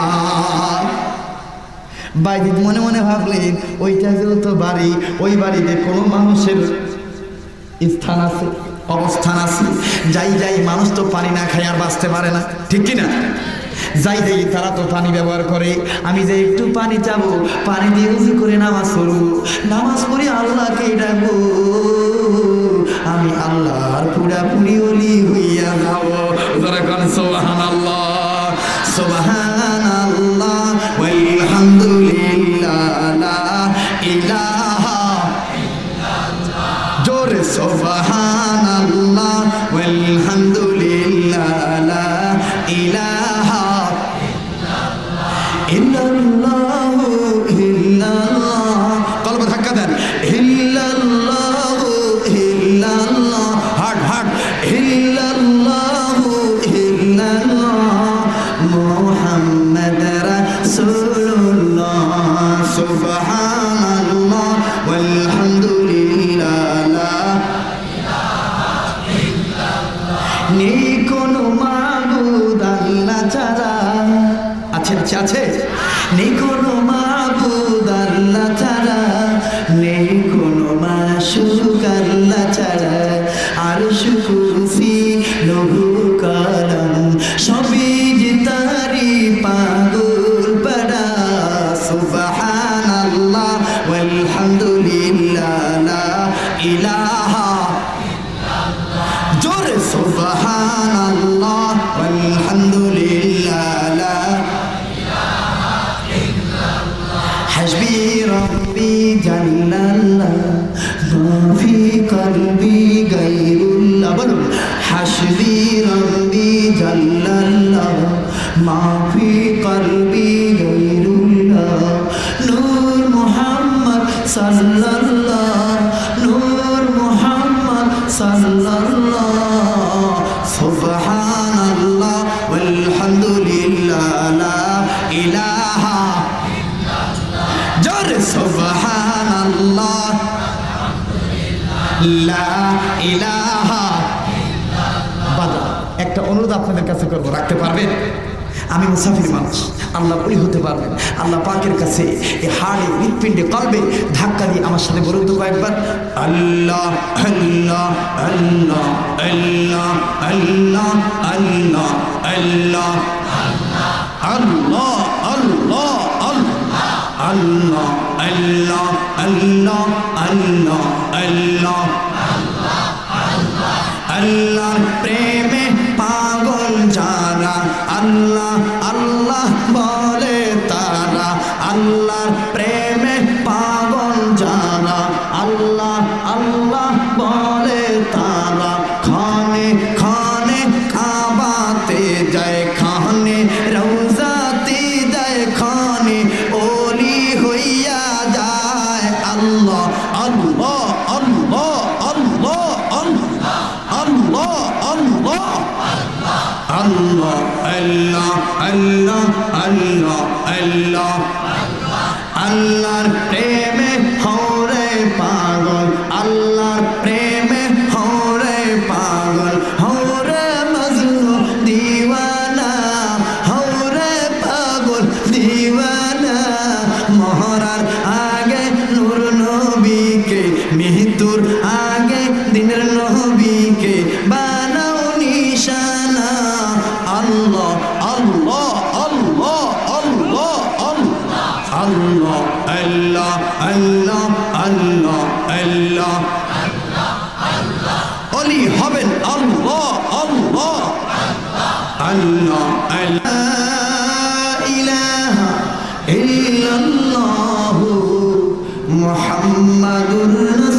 বাইদিত মনে মনে ভাবলেন ওইটা যেহেতু বাড়ি ওই বাড়িতে কোনো মানুষের স্থান আছে অবস্থান আছে যাই যাই মানুষ তো পানি না খাই আর বাঁচতে পারে না ঠিক কিনা যাই যাই তারা তো পানি ব্যবহার করে আমি যে একটু পানি চাবো পানি দিয়ে উজু করে নামাজ পড়বো নামাজ পড়ে আল্লাহকে ডাকবো আমি আল্লাহর পুরাপুরি ওলি হইয়া যাবো সুবহানাল্লাহ সুবহানাল্লাহ আলহামদুলিল্লাহ লা ইলাহা ইল্লাল্লাহ জোরে সুবহানাল্লাহ আলহামদুলিল্লাহ লা ইলাহা ইল্লাল্লাহ ইল্লাল্লাহ কলবে ধাক্কা দেন ইল্লাল্লাহ ইল্লাল্লাহ হার্ট হার্ট ইল্লাল্লাহ ইল্লাল্লাহ মুহাম্মদ রাসূলুল্লাহ সুবহানাল্লাহ ওয়ালহামদুলিল্লাহ লা ইলাহা ইল্লাল্লাহ নেই কোনো মাবুদ আল্লাহ ছাড়া আছে আছে আছে আছে নেই কোনো মাবুদ আল্লাহ ছাড়া, নেই কোনো মাশরুক আল্লাহ ছাড়া, আরশ কুরসি লৌহ কলম সবই যে তারি পাগল পাড়া। সুবহানাল্লাহ ওয়ালহামদুলিল্লাহ লা ইলাহা ইল্লাল্লাহ, জোরে সুবহানাল্লাহ ওয়ালহামদুলিল্লাহ লা ইলাহা ইল্লাল্লাহ, হাসবি রব্বি জাল্লাল্লাহ মা ফি কলবি গায়রুল্লাহ, বলুন হাসবি রব্বি জাল্লাল্লাহ মা ফি কলবি গায়রুল্লাহ, নূর মুহাম্মদ সাল্লাল্লাহ, নূর মুহাম্মদ সাল্লাল্লাহ, সুবহানাল্লাহ ওয়ালহামদুলিল্লাহ লা ইলাহা ইল্লাল্লাহ, জোরে সুবহানাল্লাহ লা ইলাহা ইল্লাল্লাহ। বাবা একটা অনুরোধ আপনাদের কাছে করব, রাখতে পারবেন? আমি মুসাফির মানুষ, আল্লাহ বলি হতে পারবেন। আল্লাহ পাকের কাছে এই হাড়ে হৃৎপিণ্ডে কলবে ধাক্কা দিয়ে আমার সাথে বলুন তো কয়েকবার, আল্লাহ আল্লাহ আল্লাহ আল্লাহ আল্লাহ আল্লাহ আল্লাহ আল্লাহ আল্লাহ আল্লাহ আল্লাহ আল্লাহ আল্লাহ আল্লাহ আল্লাহর প্রেমে পাগল যারা, আল্লাহ আল্লাহ বলে তারা, আল্লাহর প্রেমে পাগল যারা, আল্লাহ আল্লাহ বলে তারা, খানে খানে কাবাতে যায়, খানে রওজাতে যায়, খানে ওলি হইয়া যায়, আল্লাহ আল্লাহ আল্লাহ আল্লাহ আল্লাহ আল্লাহ আল্লাহ আল্লাহ আল্লাহ আল্লাহ আল্লাহ আল্লাহর প্রেমে হরে পাগল, আল্লাহর প্রেমে হরে পাগল, হরে মজনু দিওয়ানা, হরে পাগল দিওয়ানা, মহরার আগে নূর নবীকে, মৃত্যুর আগে দিনের নবীকে বানাও নিশানা, আল্লাহ আল্লাহ আল্লাহ আল্লাহ আল্লাহ আল্লাহ আল্লাহ আল্লাহ আল্লাহ আল্লাহ, অলি হবেন আল্লাহ আল্লাহ আল্লাহ আল্লাহ, ইলাহা ইল্লাল্লাহ মুহাম্মাদুর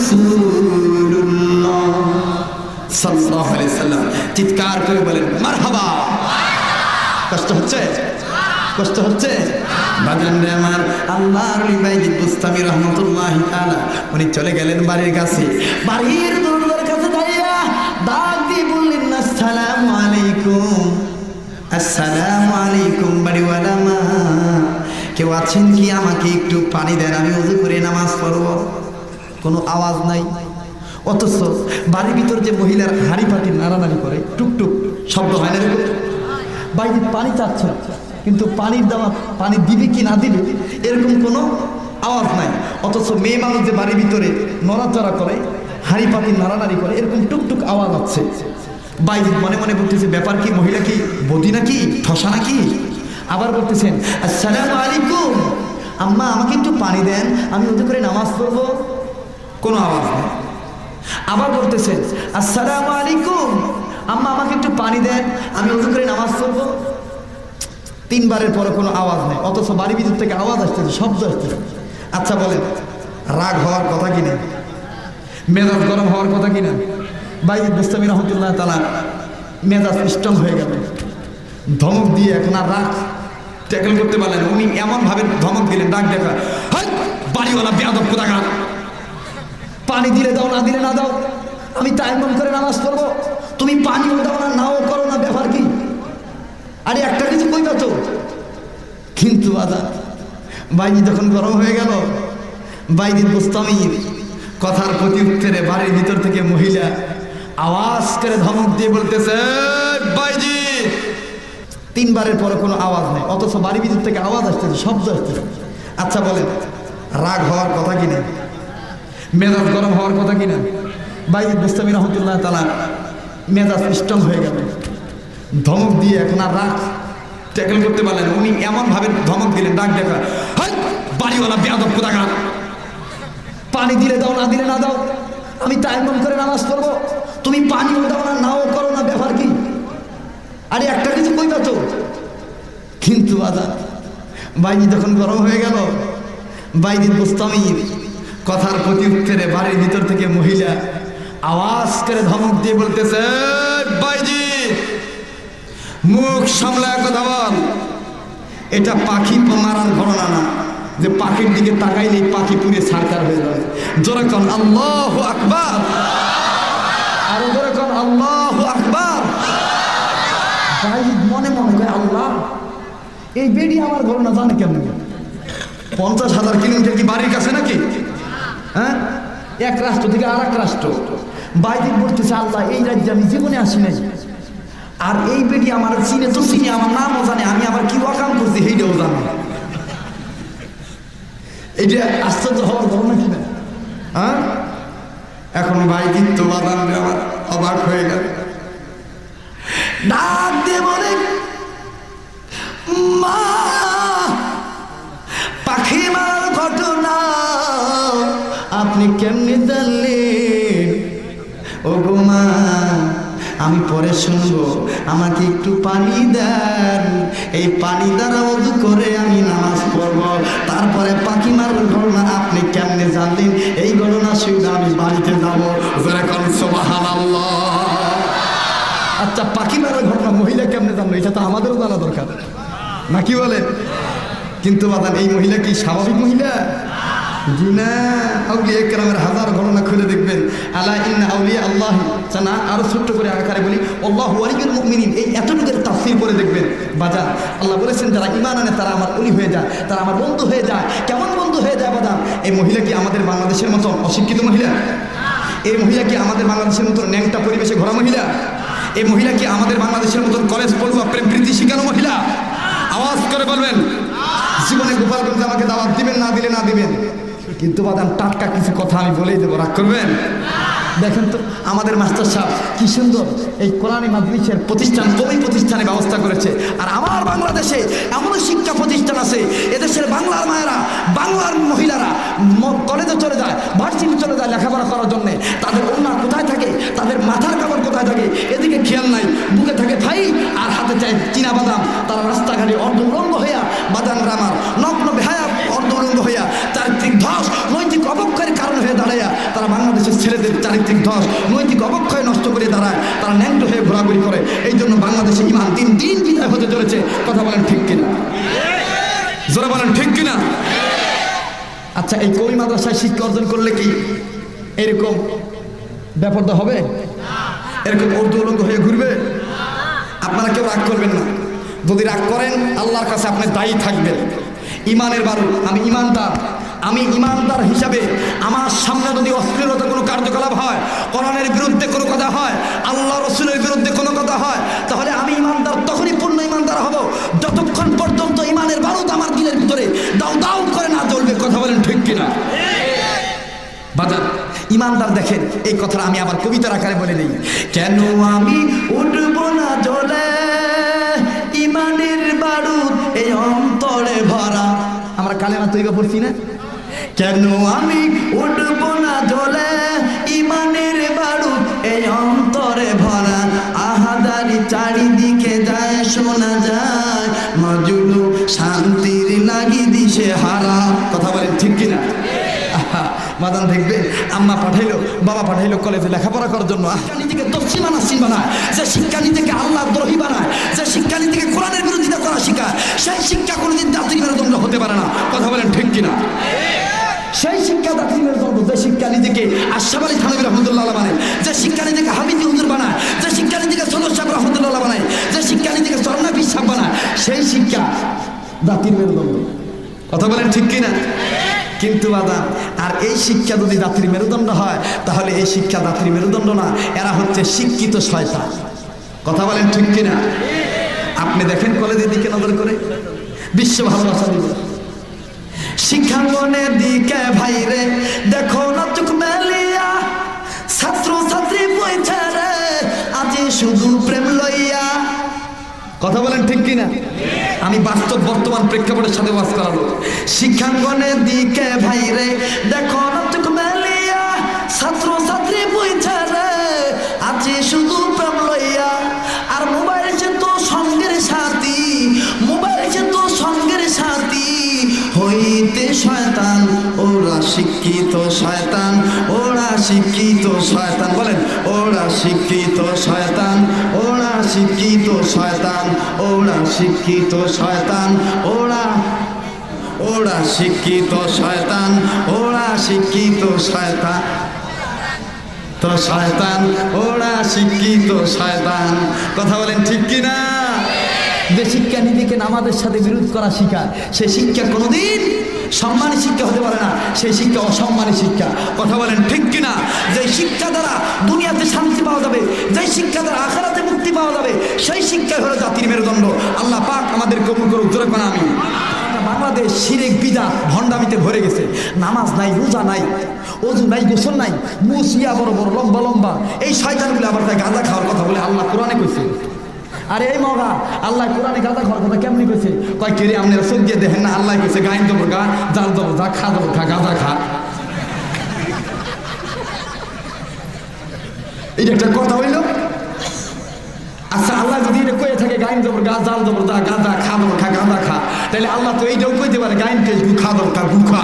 রাসূলুল্লাহ সাল্লাল্লাহু আলাইহি সাল্লাম। চিৎকার করে বলেন মারহাবা। কষ্ট হচ্ছে? কষ্ট হচ্ছে? বাজান রে আমার, আল্লাহর ওলি বাইজিদ বুস্তামি রাহমাতুল্লাহি তাআলা উনি চলে গেলেন বাড়ির কাছে, বাড়ির দরজার কাছে দাঁড়িয়ে ডাক দিয়ে বললেন, আসসালামু আলাইকুম, আসসালামু আলাইকুম বাড়িওয়ালা মা, কেউ আছেন কি? আমাকে একটু পানি দেন, আমি ওযু করে নামাজ পড়ব। কোনো আওয়াজ নাই, অথচ বাড়ির ভিতর যে মহিলার হাঁড়ি পাটি নাড়ানাড়ি করে, টুকটুক শব্দ হয় না? বাইজিদ পানি চাচ্ছে, কিন্তু পানির দাম, পানি দিবে কি না দিবে এরকম কোনো আওয়াজ নাই। অথচ মেয়ে মানুষ যে বাড়ির ভিতরে নড়াচড়া করে, হাঁড়ি পাতি নাড়ানাড়ি করে, এরকম টুকটুক আওয়াজ হচ্ছে। বাইজিদ মনে মনে বলতেছে, ব্যাপার কি? মহিলা কি বদি নাকি, ঠসা নাকি? আবার বলতেছেন, আসসালামু আলাইকুম আম্মা, আমাকে একটু পানি দেন, আমি ওযু করে নামাজ পড়ব। কোনো আওয়াজ নেই। আবার বলতেছেন, আসসালামু আলাইকুম আম্মা, আমাকে একটু পানি দেন, আমি ওযু করে নামাজ পড়ব। তিনবারের পরে কোনো আওয়াজ নেই, অথচ বাড়ির ভিতর থেকে আওয়াজ আসতেছে, শব্দ আসতেছে। আচ্ছা বলেন, রাগ হওয়ার কথা কিনা? মেজাজ গরম হওয়ার কথা কিনা? বাইজিদ বুস্তামি রাহমাতুল্লাহ তাআলা মেজাজ স্ট্রং হয়ে গেল, ধমক দিয়ে এখন আর রাগ ট্যাকল করতে পারলেন। উনি এমনভাবে ধমক দিলেন, ডাক দেখা, হাই বাড়িওয়ালা বেয়াদব কোথাকার, পানি দিলে দাও, না দিলে না দাও, আমি টাইম করে নামাজ পড়বো, তুমি পানিও দাও না, নাও করো না, ব্যাপার কি? আরে একটা কিছু কইবা তো। কিন্তু আদা বাইজিদ যখন গরম হয়ে গেল, বাইজিদ বুস্তামির কথার প্রতি উত্তরে বাড়ির ভিতর থেকে মহিলা আওয়াজ করে ধমক দিয়ে বলতেছে, বাইজিদ তিনবারের পরে কোনো আওয়াজ নেই, অথচ বাড়ির ভিতর থেকে আওয়াজ আসতেছে, শব্দ আসতেছে। আচ্ছা বলেন, রাগ হওয়ার কথা কিনা, মেজাজ গরম হওয়ার কথা কিনা? বাইজিদ বুস্তামি রহমতুল্লাহ তাআলা মেজাজ স্ট্রং হয়ে গেল, ধমক দিয়ে এখন আর রাগ ট্যাকেল করতে পারলেন। উনি এমনভাবে ধমক দিলেন, ডাক দেখা, হাই বাড়িওয়ালা বেয়াদব কোথাকার, পানি দিলে দাও, না দিলে না দাও, আমি তায়াম্মুম করে নামাজ পড়বো, তুমি পানিও দাও না, নাও করো না, ব্যাপার কি? আরে একটা কিছু কইবা তো। কিন্তু আদা বাইজি যখন গরম হয়ে গেল, বাইজিদ বুস্তামির কথার প্রতি উত্তরে বাড়ির ভিতর থেকে মহিলা আওয়াজ করে ধমক দিয়ে বলতেছে, বাইজি মুখ সামলায় কথা বল, এটা পাখি মারার ঘটনা না যে পাখির দিকে তাকাইলেই পাখি পুরে সারকার হয়ে যাবে। জোরে কোন আল্লাহু আকবার, আরো জোরে কোন আল্লাহু আকবার। বাইজিদ মনে মনে কয়, আল্লাহ এই বেডি আমার ঘটনা জানে কেমন? পঞ্চাশ হাজার কিলোমিটার কি বাড়ির কাছে নাকি? হ্যাঁ, এক রাষ্ট্র থেকে আর এক রাষ্ট্র। বাইজিদ বলতেছে, আল্লাহ এই রাজ্যে আমি জীবনে আসি নাই, আর এই বেডি আমার চিনে তো চিনে, আমার নামও জানে, আমি আবার কি ওয়াকাম করছি সেইটাও জানে। এইটা আশ্চর্য হওয়ার ঘটনা কিনা? হ্যাঁ, এখন বাইজিদ তো বাদাম আমার অবাক হয়ে গেল, ডাক দিয়ে বলে, মা পাখি মারার ঘটনা আপনি কেমনে জানলেন? ও গো মা, আমি পরে শুনবো, আমাকে একটু পানি দেন, এই পানি দ্বারা ওযু করে আমি নামাজ পড়ব, তারপরে পাখি মারার ঘটনা আপনি কেমনে জানলেন? এই ঘটনা শুনে আমি বাড়িতে যাবো। সুবহানাল্লাহ। আচ্ছা, পাখি মারার ঘটনা মহিলা কেমনে জানলো? এটা তো আমাদেরও জানা দরকার, নাকি বলে? কিন্তু বাদান এই মহিলা কি স্বাভাবিক মহিলা? জি না, আউলিয়া কেরামের হাজার ঘটনা খুলে দেখবেন। আলা ইন্না আউলিয়া আল্লাহ, জানা আরো ছোট্ট করে আকারে বলি, আল্লাহু ওয়ালিউল মুমিনিন, এই এতটুকুর তাফসীর করে দেখবেন বাজান। আল্লাহ বলেছেন যারা ঈমান আনে তারা আমার ওলি হয়ে যায়, তারা আমার বন্ধু হয়ে যায়। কেমন বন্ধু হয়ে যায় বাজান? এই মহিলা কি আমাদের বাংলাদেশের মতো অশিক্ষিত মহিলা? এই মহিলা কি আমাদের বাংলাদেশের মতো ন্যাংটা পরিবেশে ঘোরা মহিলা? এই মহিলা কি আমাদের বাংলাদেশের মতো কলেজ পড়ুয়া প্রেম প্রীতি শিখানো মহিলা? আওয়াজ করে বলবেন, জীবনে গোপালগঞ্জ আমাকে দাওয়াত দিবেন, না দিলে না দিবেন। কিন্তু বাদাম টাটকা কিছু কথা আমি বলেই দেবো, রাগ করবেন? দেখেন তো আমাদের মাস্টার সাহেব কি সুন্দর এই কোরআনী মাদ্রাসার প্রতিষ্ঠান, কবি প্রতিষ্ঠানে ব্যবস্থা করেছে। আর আমার বাংলাদেশে এমন শিক্ষা প্রতিষ্ঠান আছে, এদেশের বাংলার মায়েরা, বাংলার মহিলারা কলেজে চলে যায়, ভার্সিটি চলে যায় লেখাপড়া করার জন্য। তাদের ওড়না কোথায় থাকে, তাদের মাথার কাপড় কোথায় থাকে, এদিকে খেয়াল নাই। বুকে থাকে ফাই আর হাতে চায় চীনা বাদাম। তারা রাস্তাঘাটে অর্ধ উলঙ্গ হইয়া, বাদাম রামার নগ্ন বেহায়া অর্ধ উলঙ্গ হইয়া চারিত্রিক ধস, নৈতিক অবক্ষয়ের কারণ হয়ে দাঁড়াইয়া তারা বাংলাদেশের ছেলেদের চারিত্রিক ধস, নৈতিক অবক্ষয় নষ্ট করে দাঁড়ায়। তারা ন্যাংট হয়ে ঘোরাঘুরি করে। এই জন্য বাংলাদেশে ইমান দিন দিন বিদায় হতে চলেছে। কথা বলেন ঠিক কিনা? জোরে বলেন ঠিক কিনা? আচ্ছা, এই কবি মাদ্রাসায় শিক্ষা অর্জন করলে কি এরকম ব্যাপারটা হবে? এরকম অর্ধ উলঙ্গ হয়ে ঘুরবে? আপনারা কেউ রাগ করবেন না। যদি রাগ করেন আল্লাহর কাছে আপনি দায়ী থাকবেন। ইমানের বারু, আমি ইমানদার, আমি ইমানদার হিসাবে আমার সামনে যদি অশ্লীলতা কোনো কার্যকলাপ হয়, কোরআনের বিরুদ্ধে কোনো কথা হয়, আল্লাহ রসুলের বিরুদ্ধে কোনো কথা হয়, তাহলে আমি ইমানদার তখনই পূর্ণ ইমানদার হব যতক্ষণ পর্যন্ত ইমানের বারুদ আমার দিলের ভিতরে দাও দাও করে না জ্বলবে। কথা বলেন ঠিক কিনা? বাজার ইমানদার দেখেন, এই কথাটা আমি আবার কবিতার আকারে বলে নেই। কেন আমি উঠব না জ্বলে, ইমানের বারুদ এই অন্তরে ভরা। আমরা কালেমা তৈবা পড়ছি না? কেন আমি উঠব না জ্বলে, ইমানের বারুদ এই অন্তরে ভরা। আহাদারি চারিদিকে যায়, শোনা যায় মজুলু শান্তির লাগি দিশে হারা। কথা বলেন ঠিক কিনা? মাদান দেখবে আম্মা পাঠাইলো, বাবা পাঠাইলো কলেজে লেখাপড়া করার জন্য। শিক্ষানীতিকে দস্যি নাস্তিন বানায়, যে শিক্ষানীতিকে আল্লাহ দ্রোহী বানায়, যে শিক্ষানীতিকে কোরআনের বিরোধিতা করা শিখায়, সেই শিক্ষা কোনোদিন জাতির মেরুদণ্ড হতে পারে না। কথা বলেন ঠিক কিনা? সেই শিক্ষা জাতির মেরুদণ্ড, যে শিক্ষানীতিকে আশরাফ আলী থানভী রহমতুল্লাহ বানায়, যে শিক্ষানীতিকে হামিদি হুজুর বানায়, যে শিক্ষানীতিকে সদর সাহেব রহমতুল্লাহ বানায়, যে শিক্ষানীতিকে সরনা বিশ্বাস বানায়, সেই শিক্ষা জাতির মেরুদণ্ড। কথা বলেন ঠিক কিনা? কিন্তু বাদা আর এই শিক্ষা যদি জাতির মেরুদণ্ড হয়, তাহলে এই শিক্ষা জাতির মেরুদণ্ড না, এরা হচ্ছে শিক্ষিত শয়তান। কথা বলেন ঠিক কিনা? আপনি দেখেন কলেজের দিকে নজর করে, বিশ্ব ভালোবাসা দিবস। শিক্ষাঙ্গনের দিকে ভাইরে দেখো না চোখ মেলিয়া, ছাত্র ছাত্রী বইছে রে আজি শুধু প্রেম লইয়া। কথা বলেন ঠিক কিনা? আমি বাস্তব বর্তমান প্রেক্ষাপটের সাথে ওয়াজ করাবো। শিক্ষাঙ্গনের দিকে ভাইরে দেখো না চোখ মেলিয়া, ছাত্র ছাত্রী বইছে রে আজি শুধু প্রেম লইয়া। আর মোবাইল যে তো সঙ্গের সাথী, মোবাইল যে তো সঙ্গের সাথী, হইতে শয়তান ওরা শিক্ষিত শয়তান, ওরা শিক্ষিত শয়তান। বলেন ওরা শিক্ষিত শয়তান, ওরা শিক্ষিত শয়তান, ওরা শিক্ষিত শয়তান, ওরা ওরা শিক্ষিত শয়তান, ওরা শিক্ষিত শয়তান তো শয়তান, ওরা শিক্ষিত শয়তান। কথা বলেন ঠিক কিনা? যে শিক্ষা নিজেকে নামাজের সাথে বিরোধ করা শিক্ষা, সে শিক্ষা কোনোদিন সম্মানী শিক্ষা হতে পারে না, সেই শিক্ষা অসম্মানী শিক্ষা। কথা বলেন ঠিক কিনা? যে শিক্ষা দ্বারা দুনিয়াতে শান্তি পাওয়া যাবে, যে শিক্ষা দ্বারা আখিরাতে মুক্তি পাওয়া যাবে, সেই শিক্ষাই হলো জাতির মেরুদণ্ড। আল্লাহ পাক আমাদের কবুল করুক, জোরে বলেন আমিন। বাংলাদেশ শিরক বিদআত ভণ্ডামিতে ভরে গেছে। নামাজ নাই, রোজা নাই, ওযু নাই, গোসল নাই, মুসিয়া বড় বড় লম্বা লম্বা। এই শয়তানগুলো আবার তাই গাঁজা খাওয়ার কথা বলে আল্লাহ কোরআনে কইছে। আরে এই মগা, আল্লাহ কোরআনে গাঁজা খাওয়ার কথা কেমনি কইছে? কয় কেরে আপনারা চোখ দিয়ে দেখেন না? আল্লাহ কইছে গাইন দেবো গা, জাল দেবো যা, খা দেবো খা, গাঁজা খা। এটা একটা কথা হইল? আচ্ছা, আল্লাহ যদি এটা কয়ে থাকে গাইন দেবো গা, জাল দেবো যা, গাঁজা খা দেবো খা, গাঁজা খা, তাহলে আল্লাহ তো এইটাও কইতে পারে গাইন তেল গু খা দেবো খা, গু খা।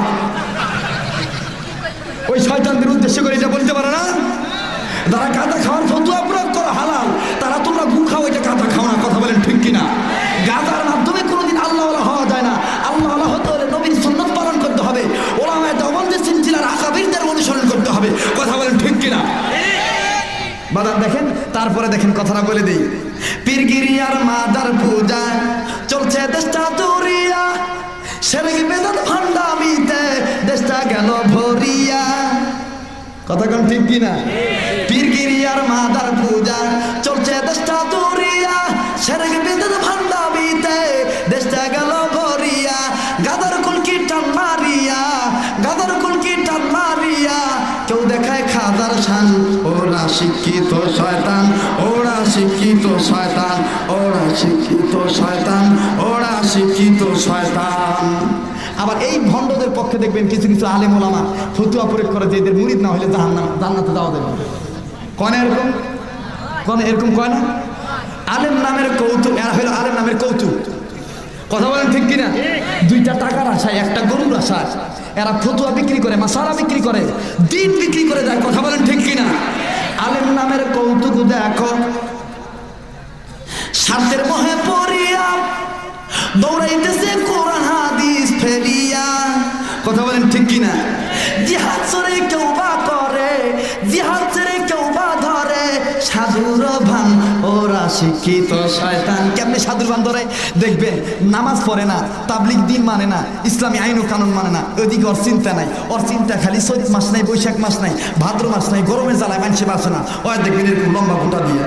ওই শয়তানদের উদ্দেশ্য করে এটা বলতে পারে না? যারা গাঁজা খাওয়ার ফতোয়া প্রয়োগ করা হালাল, তারা তোমরা গু খাও, এটা গাঁজা খাও না। কথা বলেন ঠিক কিনা? গাঁজার মাধ্যমে কোনোদিন আল্লাহওয়ালা হওয়া যায় না। আল্লাহওয়ালা হতে হলে নবীর সুন্নাত পালন করতে হবে, ওলামায়ে দেওবন্দের সিলসিলার আকাবিরদের অনুসরণ করতে হবে। কথা বলেন ঠিক কিনা? বাজার দেখেন, তারপরে দেখেন কথাটা বলে দিই। পীরগিরিয়ার মাদার পূজা চলছে দেশটা দরিয়া, সেরেক বেদাত ভান্ডামিতে দেশটা গেল ভরিয়া। কথা কোন ঠিক কিনা? পীরগিরিয়ার মাদার পূজা চলছে দেশটা দরিয়া, সেরেক বেদাত ভান্ডামিতে দেশটা গেল ভরিয়া। গাদার কুলকি টান মারিয়া, গাদার কুলকি টান মারিয়া, কেউ দেখায় খাদার শান, ওরা শিক্ষিত শয়তান, ওরা শিক্ষিত শয়তান, ওরা শিক্ষিত শয়তান, ওরা শিক্ষিত শয়তান। আবার এই ভণ্ডদের পক্ষে দেখবেন কিছু কিছু আলেম ওলামা ফতোয়া প্রয়োগ করে যে এদের মুরিদ না হলে জাহান্নাম জান্নাতে যাওয়া যাবে। কোন এরকম কোন এরকম কয় না? আলেম নামের কৌতুক, এরা হলো আলেম নামের কৌতুক। কথা বলেন ঠিক কিনা? দুইটা টাকার আশায়, একটা গরুর আশায় এরা ফতুয়া বিক্রি করে, মাসালা বিক্রি করে, দিন বিক্রি করে যায়। কথা বলেন ঠিক কিনা? আলেম নামের কৌতুক দেখো, স্বার্থের মোহে পড়িয়া দৌড়াইতেছে কোরআন হাদিস ফেরিয়া। কথা বলেন ঠিক কিনা? জিহাদ ছেড়ে কেউ বা করে, জিহাদ ছেড়ে কেউ বা ধরে সাধুর ভান, ওরা শিক্ষিত শয়তান। কেমনি সাধুর ভান ধরে? দেখবেন নামাজ পড়ে না, তাবলিগ দিন মানে না, ইসলামী আইন ও কানুন মানে না, ওইদিকে ওর চিন্তা নাই। ওর চিন্তা খালি চৈত মাস নাই, বৈশাখ মাস নাই, ভাদ্র মাস নাই, গরমের জ্বালায় মানুষে বাঁচে না। ওই দেখবেন এরকম লম্বা ফুটা দিয়ে।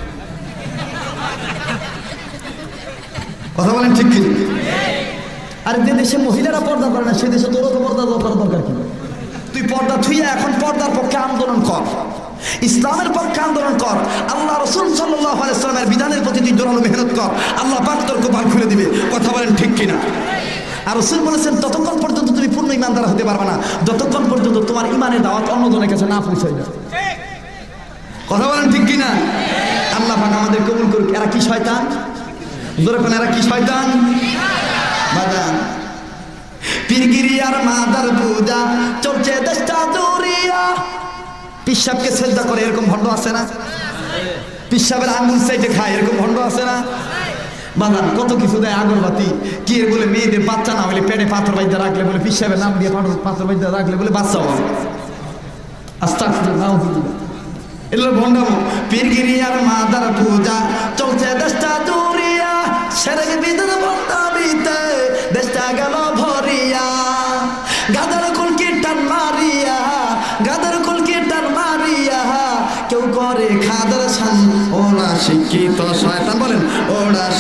কথা বলেন ঠিক কি? আরে যে দেশে মহিলারা পর্দা করে না, সে দেশে তোরও তো পর্দা করার দরকার কি? তুই পর্দা থুইয়া এখন পর্দার পক্ষে আন্দোলন কর, ইসলামের পক্ষে আন্দোলন কর, আল্লাহ রাসূল সাল্লাল্লাহু আলাইহি ওয়াসাল্লামের বিধানের প্রতি তুই জোরালো মেহনত কর, আল্লাহ পাক তোর কপাল খুলে দিবে। কথা বলেন ঠিক কিনা? আর রাসূল বলেছেন ততক্ষণ পর্যন্ত তুমি পূর্ণ ঈমানদার হতে পারবে না যতক্ষণ পর্যন্ত তোমার ঈমানের দাওয়াত অন্যজনের কাছে না পৌঁছায় না। কথা বলেন ঠিক কিনা? আল্লাহ পাক আমাদের কবুল করুক। এরা কি শয়তান? জোরে কোন এরা কি শয়তান? বাজান পীরগিরিয়ার মাদার পূজা চলছে দেশটা দরিয়া। পিসাবকে সেজদা করে এরকম ভণ্ড আছে না? পিসাবের আঙ্গুল চাইতে খায় এরকম ভণ্ড আছে না? বাজান কত কিছু দেয়, আগরবাতি কি বলে, মেয়েদের বাচ্চা না হলে পেটে পাথর বাইদ্যা রাখলে বলে, পিসাবের নাম দিয়ে পাথর বাইদ্যা রাখলে বলে বাচ্চা হবে। আস্তাগফিরুল্লাহ, এগুলো ভণ্ডামো। পীরগিরিয়ার মাদার পূজা চলছে দেশটা দরিয়া, সেরেক বিদাত ভণ্ডামিতে দেশটা গেল ভরিয়া। গাদার কুলকি টান মারিয়া, গাদার কুলকি টান মারিয়া, কেউ করে খাদার শান, ওরা শিক্ষিত শয়তান। বলেন ওরা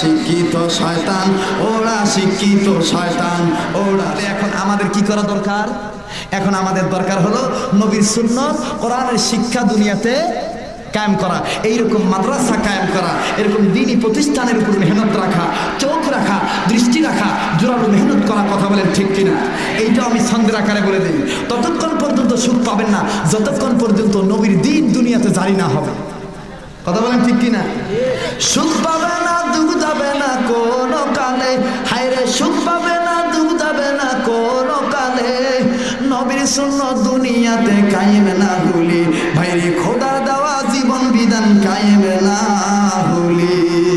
শিক্ষিত শয়তান, ওরা শিক্ষিত শয়তান, ওরা। এখন আমাদের কি করা দরকার? এখন আমাদের দরকার হলো নবীর সুন্নাত কোরআনের শিক্ষা দুনিয়াতে কায়েম করা, এইরকম মাদ্রাসা কায়েম করা, এরকম দ্বীনি প্রতিষ্ঠানের উপর মেহনত রাখা, চোখ রাখা, দৃষ্টি রাখা, জোরালো মেহনত করা। কথা বলেন ঠিক কিনা? এইটা আমি ছন্দের আকারে বলে দিই। ততক্ষণ পর্যন্ত সুখ পাবেন না যতক্ষণ পর্যন্ত নবীর দ্বীন দুনিয়াতে জারি না হবে। কথা বলেন ঠিক কিনা? সুখ পাবে না, দুঃখ যাবে না কোনো কালে, হায়রে সুখ পাবে না, দুঃখ যাবে না কোনো কালে, নবীর সুন্নাত দুনিয়াতে কায়েম না হলে, ভাইরে খোদার দেওয়া জীবন বিধান কায়েম না হলে।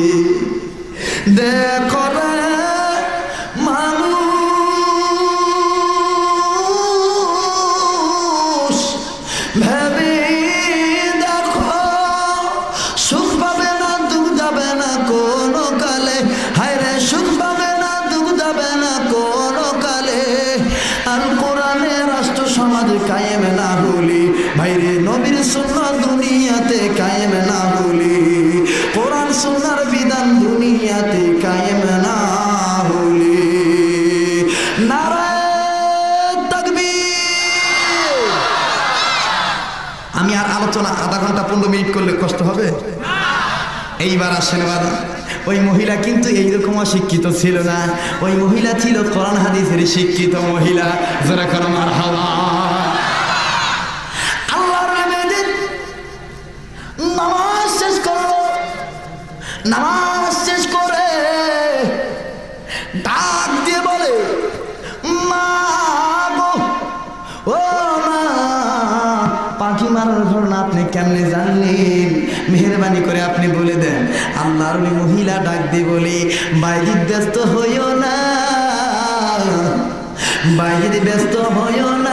দেখো রে মানুষ, ভেবে দেখো সুখ পাবে না, দুঃখ যাবে না কোনো কালে, হায়রে সুখ পাবে না, দুঃখ যাবে না কোনো কালে, আল কোরআনে রাষ্ট্র সমাজ কায়েম না হলে, ভাইরে নবীর সুন্নাত দুনিয়াতে কায়েম না হলে, কোরআন সুন্নাহর বিধান দুনিয়াতে কায়েম না হলে। নারায়ে তাকবীর। আমি আর আলোচনা আধা ঘন্টা পনেরো মিনিট করলে কষ্ট হবে? এইবার আসেন বাবা, ওই মহিলা কিন্তু এইরকম অশিক্ষিত ছিল না, ওই মহিলা ছিল কোরআন হাদিসের শিক্ষিত মহিলা। যারা কারো মারহাবা। আল্লাহর মেয়েদের নামাজ শেষ করলো, নামাজ শেষ করে ডাক দিয়ে বলে, মা গো, ও মা, পাখি মারার ঘটনা আপনি কেমনে জানলেন? মেহরবানি করে আপনি বলে দেন। আল্লাহর ওই মহিলা ডাক দিয়ে বলে, বাইজিদ ব্যস্ত হইও না, বাইজিদ ব্যস্ত হইও না,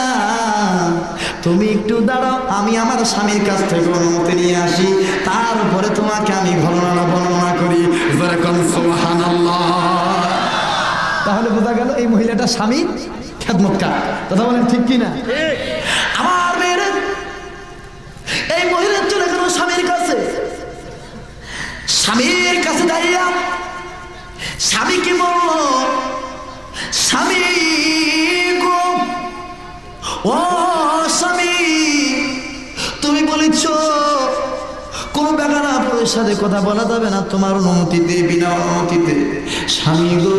তুমি একটু দাঁড়াও, আমি আমার স্বামীর কাছ থেকে অনুমতি নিয়ে আসি, তারপরে তোমাকে আমি ঘটনাটা বর্ণনা করি। সুবহানাল্লাহ। তাহলে বোঝা গেল এই মহিলাটা স্বামীর খেদমতকার। কথা বলেন ঠিক কিনা? আমার মেয়েরা এই মহিলা চলে গেল স্বামীর কাছে, স্বামীর কাছে দাঁড়িয়ে স্বামীকে বলল, স্বামী গো, ও স্বামী, তুমি বলেছ কোন বেগানা পুরুষের সাথে কথা বলা যাবে না তোমার অনুমতিতে, বিনা অনুমতিতে। স্বামী গো,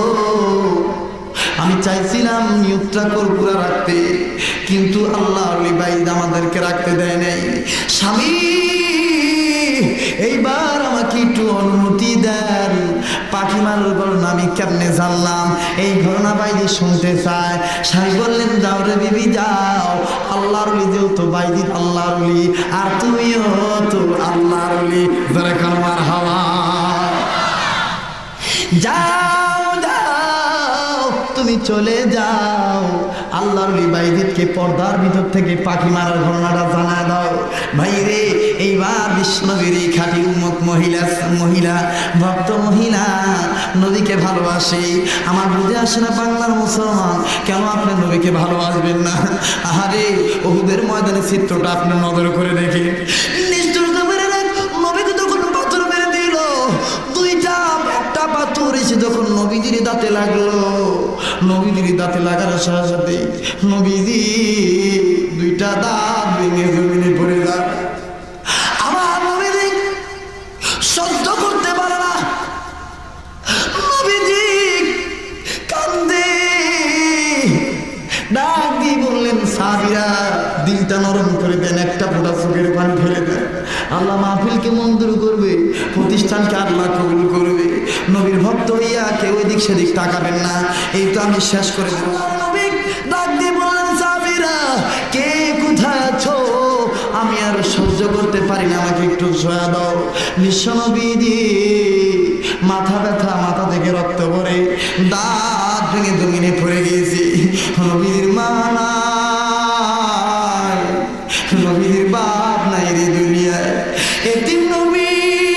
আমি চাইছিলাম নিয়তটা পুরা রাখতে, কিন্তু আল্লাহর ওলি বাইদ আমাদেরকে রাখতে দেয় নাই। স্বামী, এইবার আমাকে একটু অনুমতি দেন, পাখি মারার ঘটনা আমি কেমনে জানলাম এই ঘটনা বাইদি শুনতে চায়। স্বামী বললেন, যাও রে বিবি যাও, আল্লাহর ওলি যেহেতু বাইদি আল্লাহর ওলি, আর তুমিও তো আল্লাহর ওলি। যারা কারমার হাওয়া, যাও যাও, তুমি চলে যাও, আল্লাহর ওলি বাইদিকে পর্দার ভিতর থেকে পাখি মারার ঘটনাটা জানা দাও। ভাই রে, এইবার বিশ্বনবীর এই খাঁটি উম্মত মহিলা, মহিলা ভক্ত মহিলা নবীকে ভালোবাসে। আমার বুঝে আসে না বাংলার মুসলমান, কেন আপনি নবীকে ভালোবাসবেন না? আহারে, উহুদের ময়দানের চিত্রটা আপনি নজর করে দেখে নিষ্ঠুর নবীকে যখন পাথর মেরে দিল, দুইটা একটা পাথর এসে যখন নবীজির দাঁতে লাগলো, নবীজির দাঁতে লাগার সাথে সাথে নবীজি দুইটা দাঁত ভেঙে জমিনে পড়ে যায়। আমার নবীজি সহ্য করতে পারে না, নবীজি কান্দে, ডাক দিয়ে বললেন, সাহাবীরা দিলটা নরম করে দেন, একটা ফোঁটা চোখের পানি ফেলে দেন, আল্লাহ মাহফিলকে মঞ্জুর করবে, প্রতিষ্ঠানকে আল্লাহ কবুল করবে। নবীর ভক্ত হইয়া কেউ এদিক সেদিক তাকাবেন না, এই তো আমি শেষ করে দেব। নবী ডাক দিয়ে বললেন, সাহাবীরা কে কোথায় আছো? আমি আর সহ্য করতে পারি না, আমাকে একটু সয়া দাও। নিঃস্ব নবীজি মাথা ব্যথা, মাথা থেকে রক্ত পড়ে, দাঁত ভেঙে জমিনে পড়ে গিয়েছি। নবীর মা নাই, নবীর বাপ নাই রে দুনিয়ায়। এতিম নবী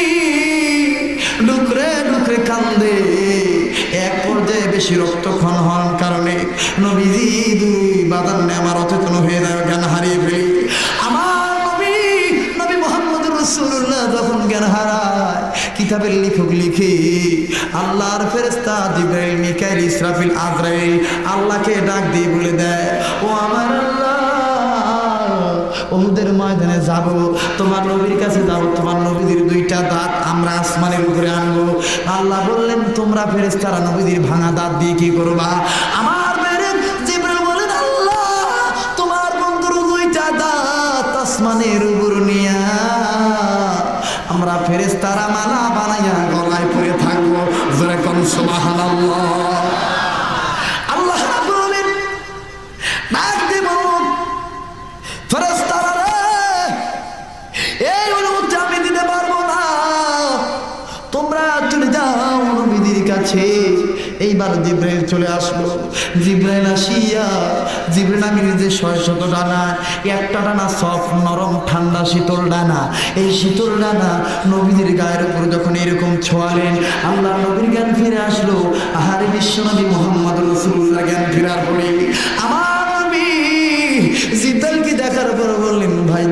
ডুকরে ডুকরে কান্দে। এক পর্যায়ে বেশি রক্তক্ষরণ হওয়ার কারণে নবীজি দুই বাদান আমার অচেতন হয়ে যায়, জ্ঞান হারিয়ে ফেলি। আমার নবী, নবী মুহাম্মদ রাসূলুল্লাহ যখন জ্ঞান হারায়, কিতাবের লেখক লিখে ইসরাফিল আজরাইল আল্লাহকে ডাক দিয়ে বলে দেয়, ও আমার আল্লাহ, উহুদের ময়দানে যাব, তোমার নবীর কাছে যাব, তোমার নবীদের দুইটা দাঁত আমরা আসমানের উপরে আনবো। আল্লাহ বললেন, তোমরা ফেরেশতারা নবীদের ভাঙা দাঁত দিয়ে কি করবা? আমার মেরে জিবরাইল বলেন, আল্লাহ তোমার বন্ধুর দুইটা দাঁত আসমানের উপর নিয়া আমরা ফেরেশতারা মালা বানাইয়া গলায় পরে থাকবো। জোরে কোন সুবহানাল্লাহ। আল্লাহ বলেন, ডাক দেব ফেরেশতারা রে, এই অনুমতি আমি দিতে পারবো না, তোমরা চলে যাও নবীদের কাছে। এইবার জিবরাইল চলে আসলো। জিবরাইল আসিয়া জিবরাইল আমিনের যে ছয় শত ডানা, একটা ডানা সফট নরম ঠান্ডা শীতল ডানা, এই শীতল ডানা নবীদের গায়ের উপর যখন এরকম ছোঁয়ালেন, আল্লাহ নবীর জ্ঞান ফিরে আসলো। আহারে বিশ্বনবী মুহাম্মদ রাসূলুল্লাহ জ্ঞান ফেরার পরে আমার নবী জিবরাইলকে দেখার পর বললেন, ভাই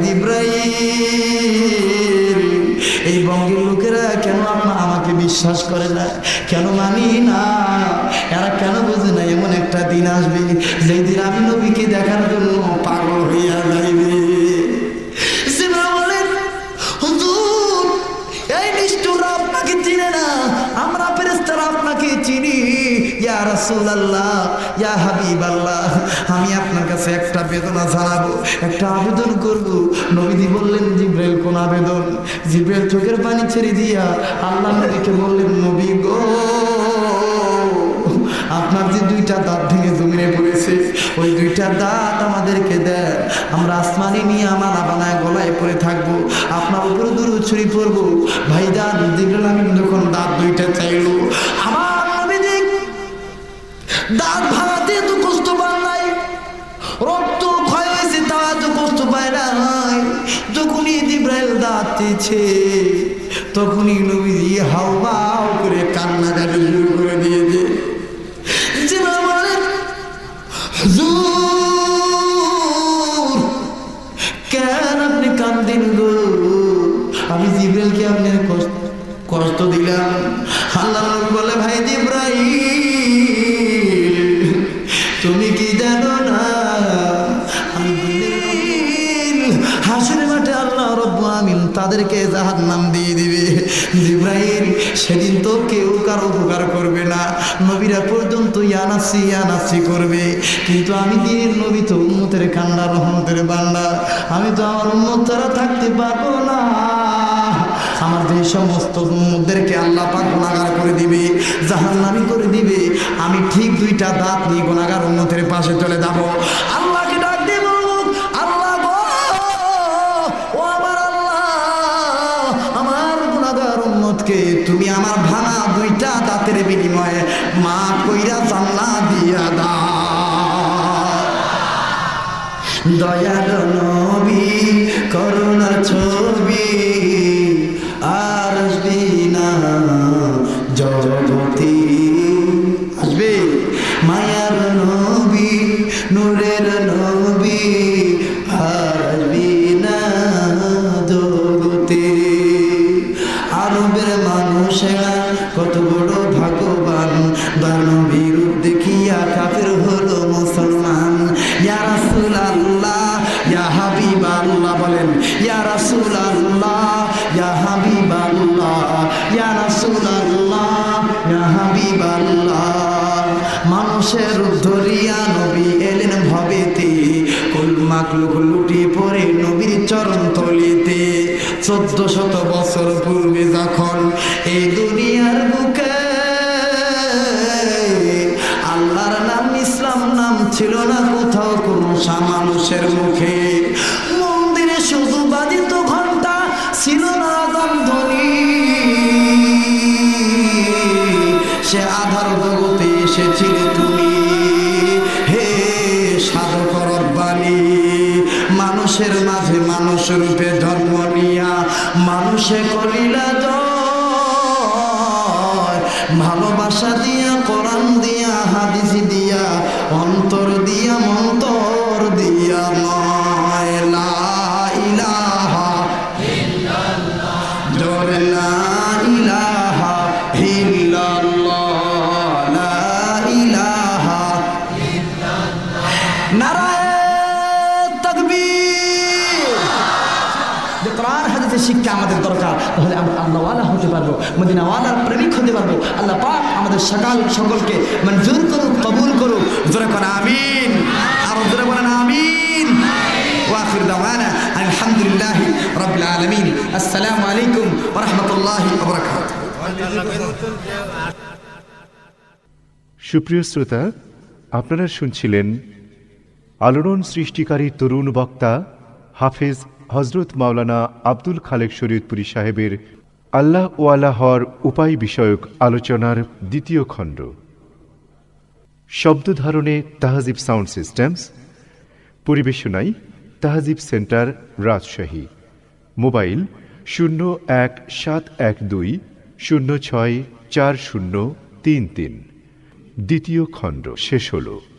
জিবরাইল, এই বঙ্গের লোকেরা কেন আপনার আমাকে বিশ্বাস করে না, কেন মানি না, এরা কেন বোঝে না এমন একটা দিন আসবে যেই দিন আমি নবীকে দেখার জন্য পাগল হইয়া যাইবে। বলেন, হুজুর এই নিষ্ঠুররা আপনাকে চিনে না, আমরা ফেরেশতারা আপনাকে চিনি। ইয়া রাসূলুল্লাহ, ইয়া হাবিবাল্লাহ, আমি আপনার কাছে একটা বেদনা জানাবো, একটা আবেদন করব। নবীজি বললেন, জিবরাইল কোন আবেদন? জিবরাইল চোখের পানি ছেড়ে দিয়া আল্লাহ নবীকে বললেন, নবী গো, আপনার যে দুইটা দাঁত ভেঙে জমিনে পড়েছে, ওই দুইটা দাঁত আমাদেরকে দেয়, আমরা আসমানে নিয়ে মালা বানায় গলায় পরে থাকবো, আপনার উপরে দুরূদ শরীফ পড়বো। ভাইজান জিবরাইল আমিন যখন দাঁত দুইটা চাইলো, আমার নবীজি দাঁত ভাঙাতে এত কষ্ট পান নাই, রক্ত ক্ষয় হয়েছে তা এত কষ্ট পায় নাই। যখনই জিবরাইল দাঁত চেয়েছে তখনই নবীজি হাউমাউ করে কান্নাকাটি শুরু করে দিয়েছে। জিবরাইল বলেন, হুজুর কেন আপনি কান্দেন গো? আমি জিবরাইলকে আপনার কষ্ট দিলাম? আল্লাহ নবী বলে, ভাই জিবরাইল, তুমি কি জানো না হাসরের মাঠে আল্লাহ রাব্বুল আমিন তাদেরকে জাহান্নাম দিয়ে দিবে। জিবরাইল সেদিন তো কেউ কারো উপকার করবে না, নবীরা পর্যন্ত ইয়ানাসি ইয়ানাসি করবে, কিন্তু আমি দিনের নবী তো উম্মতের কান্ডা, রহমতের বান্দা, আমি তো আমার উম্মত ছাড়া থাকতে পারবো না। আমার যে সমস্ত উম্মতদেরকে আল্লাহ পাক গুনাহগার করে দিবে, জাহান্নামী করে দিবে, আমি ঠিক দুইটা দাঁত নিয়ে গুনাহগার উম্মতের পাশে চলে যাব। আল্লাহকে ডাক দেব, আল্লাহ গো, ও আমার আল্লাহ, আমার গুনাহগার উম্মতকে তুমি আমার ভাঙা দুইটা দাঁতের বিনিময়ে মাফ কইরা জান্নাত দিয়া দাও। দয়াল নবী করুণার ছবি আর আসবে না জগতে, আসবে মায়ার নবী নূরের নবী আর আসবে না জগতে। আরবের মানুষেরা কত বড় ভাগ্যবান, দানবীর রূপ দেখিয়া কাফের হলো মুসলমান। ইয়া রাসূলুল্লাহ, ইয়া হাবিবাল্লাহ, বলেন ইয়া রাসূলুল্লাহ, ইয়া হাবিবাল্লাহ, ইয়া রাসূলুল্লাহ, ইয়া হাবিবাল্লাহ। মানুষের রূপ ধরিয়া নবী এলেন ভবেতে, কুল মাখলুক লুটিয়ে পড়ে নবীর চরণ তলিতে। চোদ্দ শত বছর পূর্বে যখন এই দুনিয়ার বুকে আল্লাহর নাম ইসলাম নাম ছিল না কোথাও কোনো মানুষের মুখে, মন্দিরে শুধু বাজিত ঘন্টা, ছিল না ধ্বনি, সে আধার জগতে এসেছিলে তুমি, হে সাধক রব্বানী। মানুষের মাঝে মানুষ রূপে জন্ম নিয়া মানুষে কলিলা জয়, ভালোবাসা দিয়া, কোরআন দিয়া, হাদিস দিয়া, অন্তর দিয়া, মন্তর দিয়া নয়। লা ইলাহা ইল্লাল্লাহ, জোরে লা ইলাহা ইল্লাল্লাহ, লা ইলাহা শিক্ষা আমাদের দরকার, তাহলে আমরা আল্লাহওয়ালা হতে পারবো, মদিনাওয়ালার প্রেমিক হতে পারবো। আল্লাহ পাক আমাদের সকাল সকলকে মঞ্জুর করুক, কবুল করুক। জোরে কোন আমিন, আর জোরে বলেন আমিন। ওয়াখির দাওয়ানা আলহামদুলিল্লাহি রাব্বিল আলামিন। আসসালামু আলাইকুম ওয়া রাহমাতুল্লাহি ওয়া বারাকাতুহু। সুপ্রিয় শ্রোতা, আপনারা শুনছিলেন আলোড়ন সৃষ্টিকারী তরুণ বক্তা হাফেজ হজরত মাওলানা আব্দুল খালেক শরীয়তপুরী সাহেবের আল্লাহ ওয়ালা হওয়ার উপায় বিষয়ক আলোচনার দ্বিতীয় খণ্ড। শব্দ ধারণে তাহজিব সাউন্ড সিস্টেমস, পরিবেশনায় তাহজিব সেন্টার, রাজশাহী। মোবাইল শূন্য এক সাত এক দুই শূন্য ছয় চার শূন্য তিন তিন। দ্বিতীয় খণ্ড শেষ হল।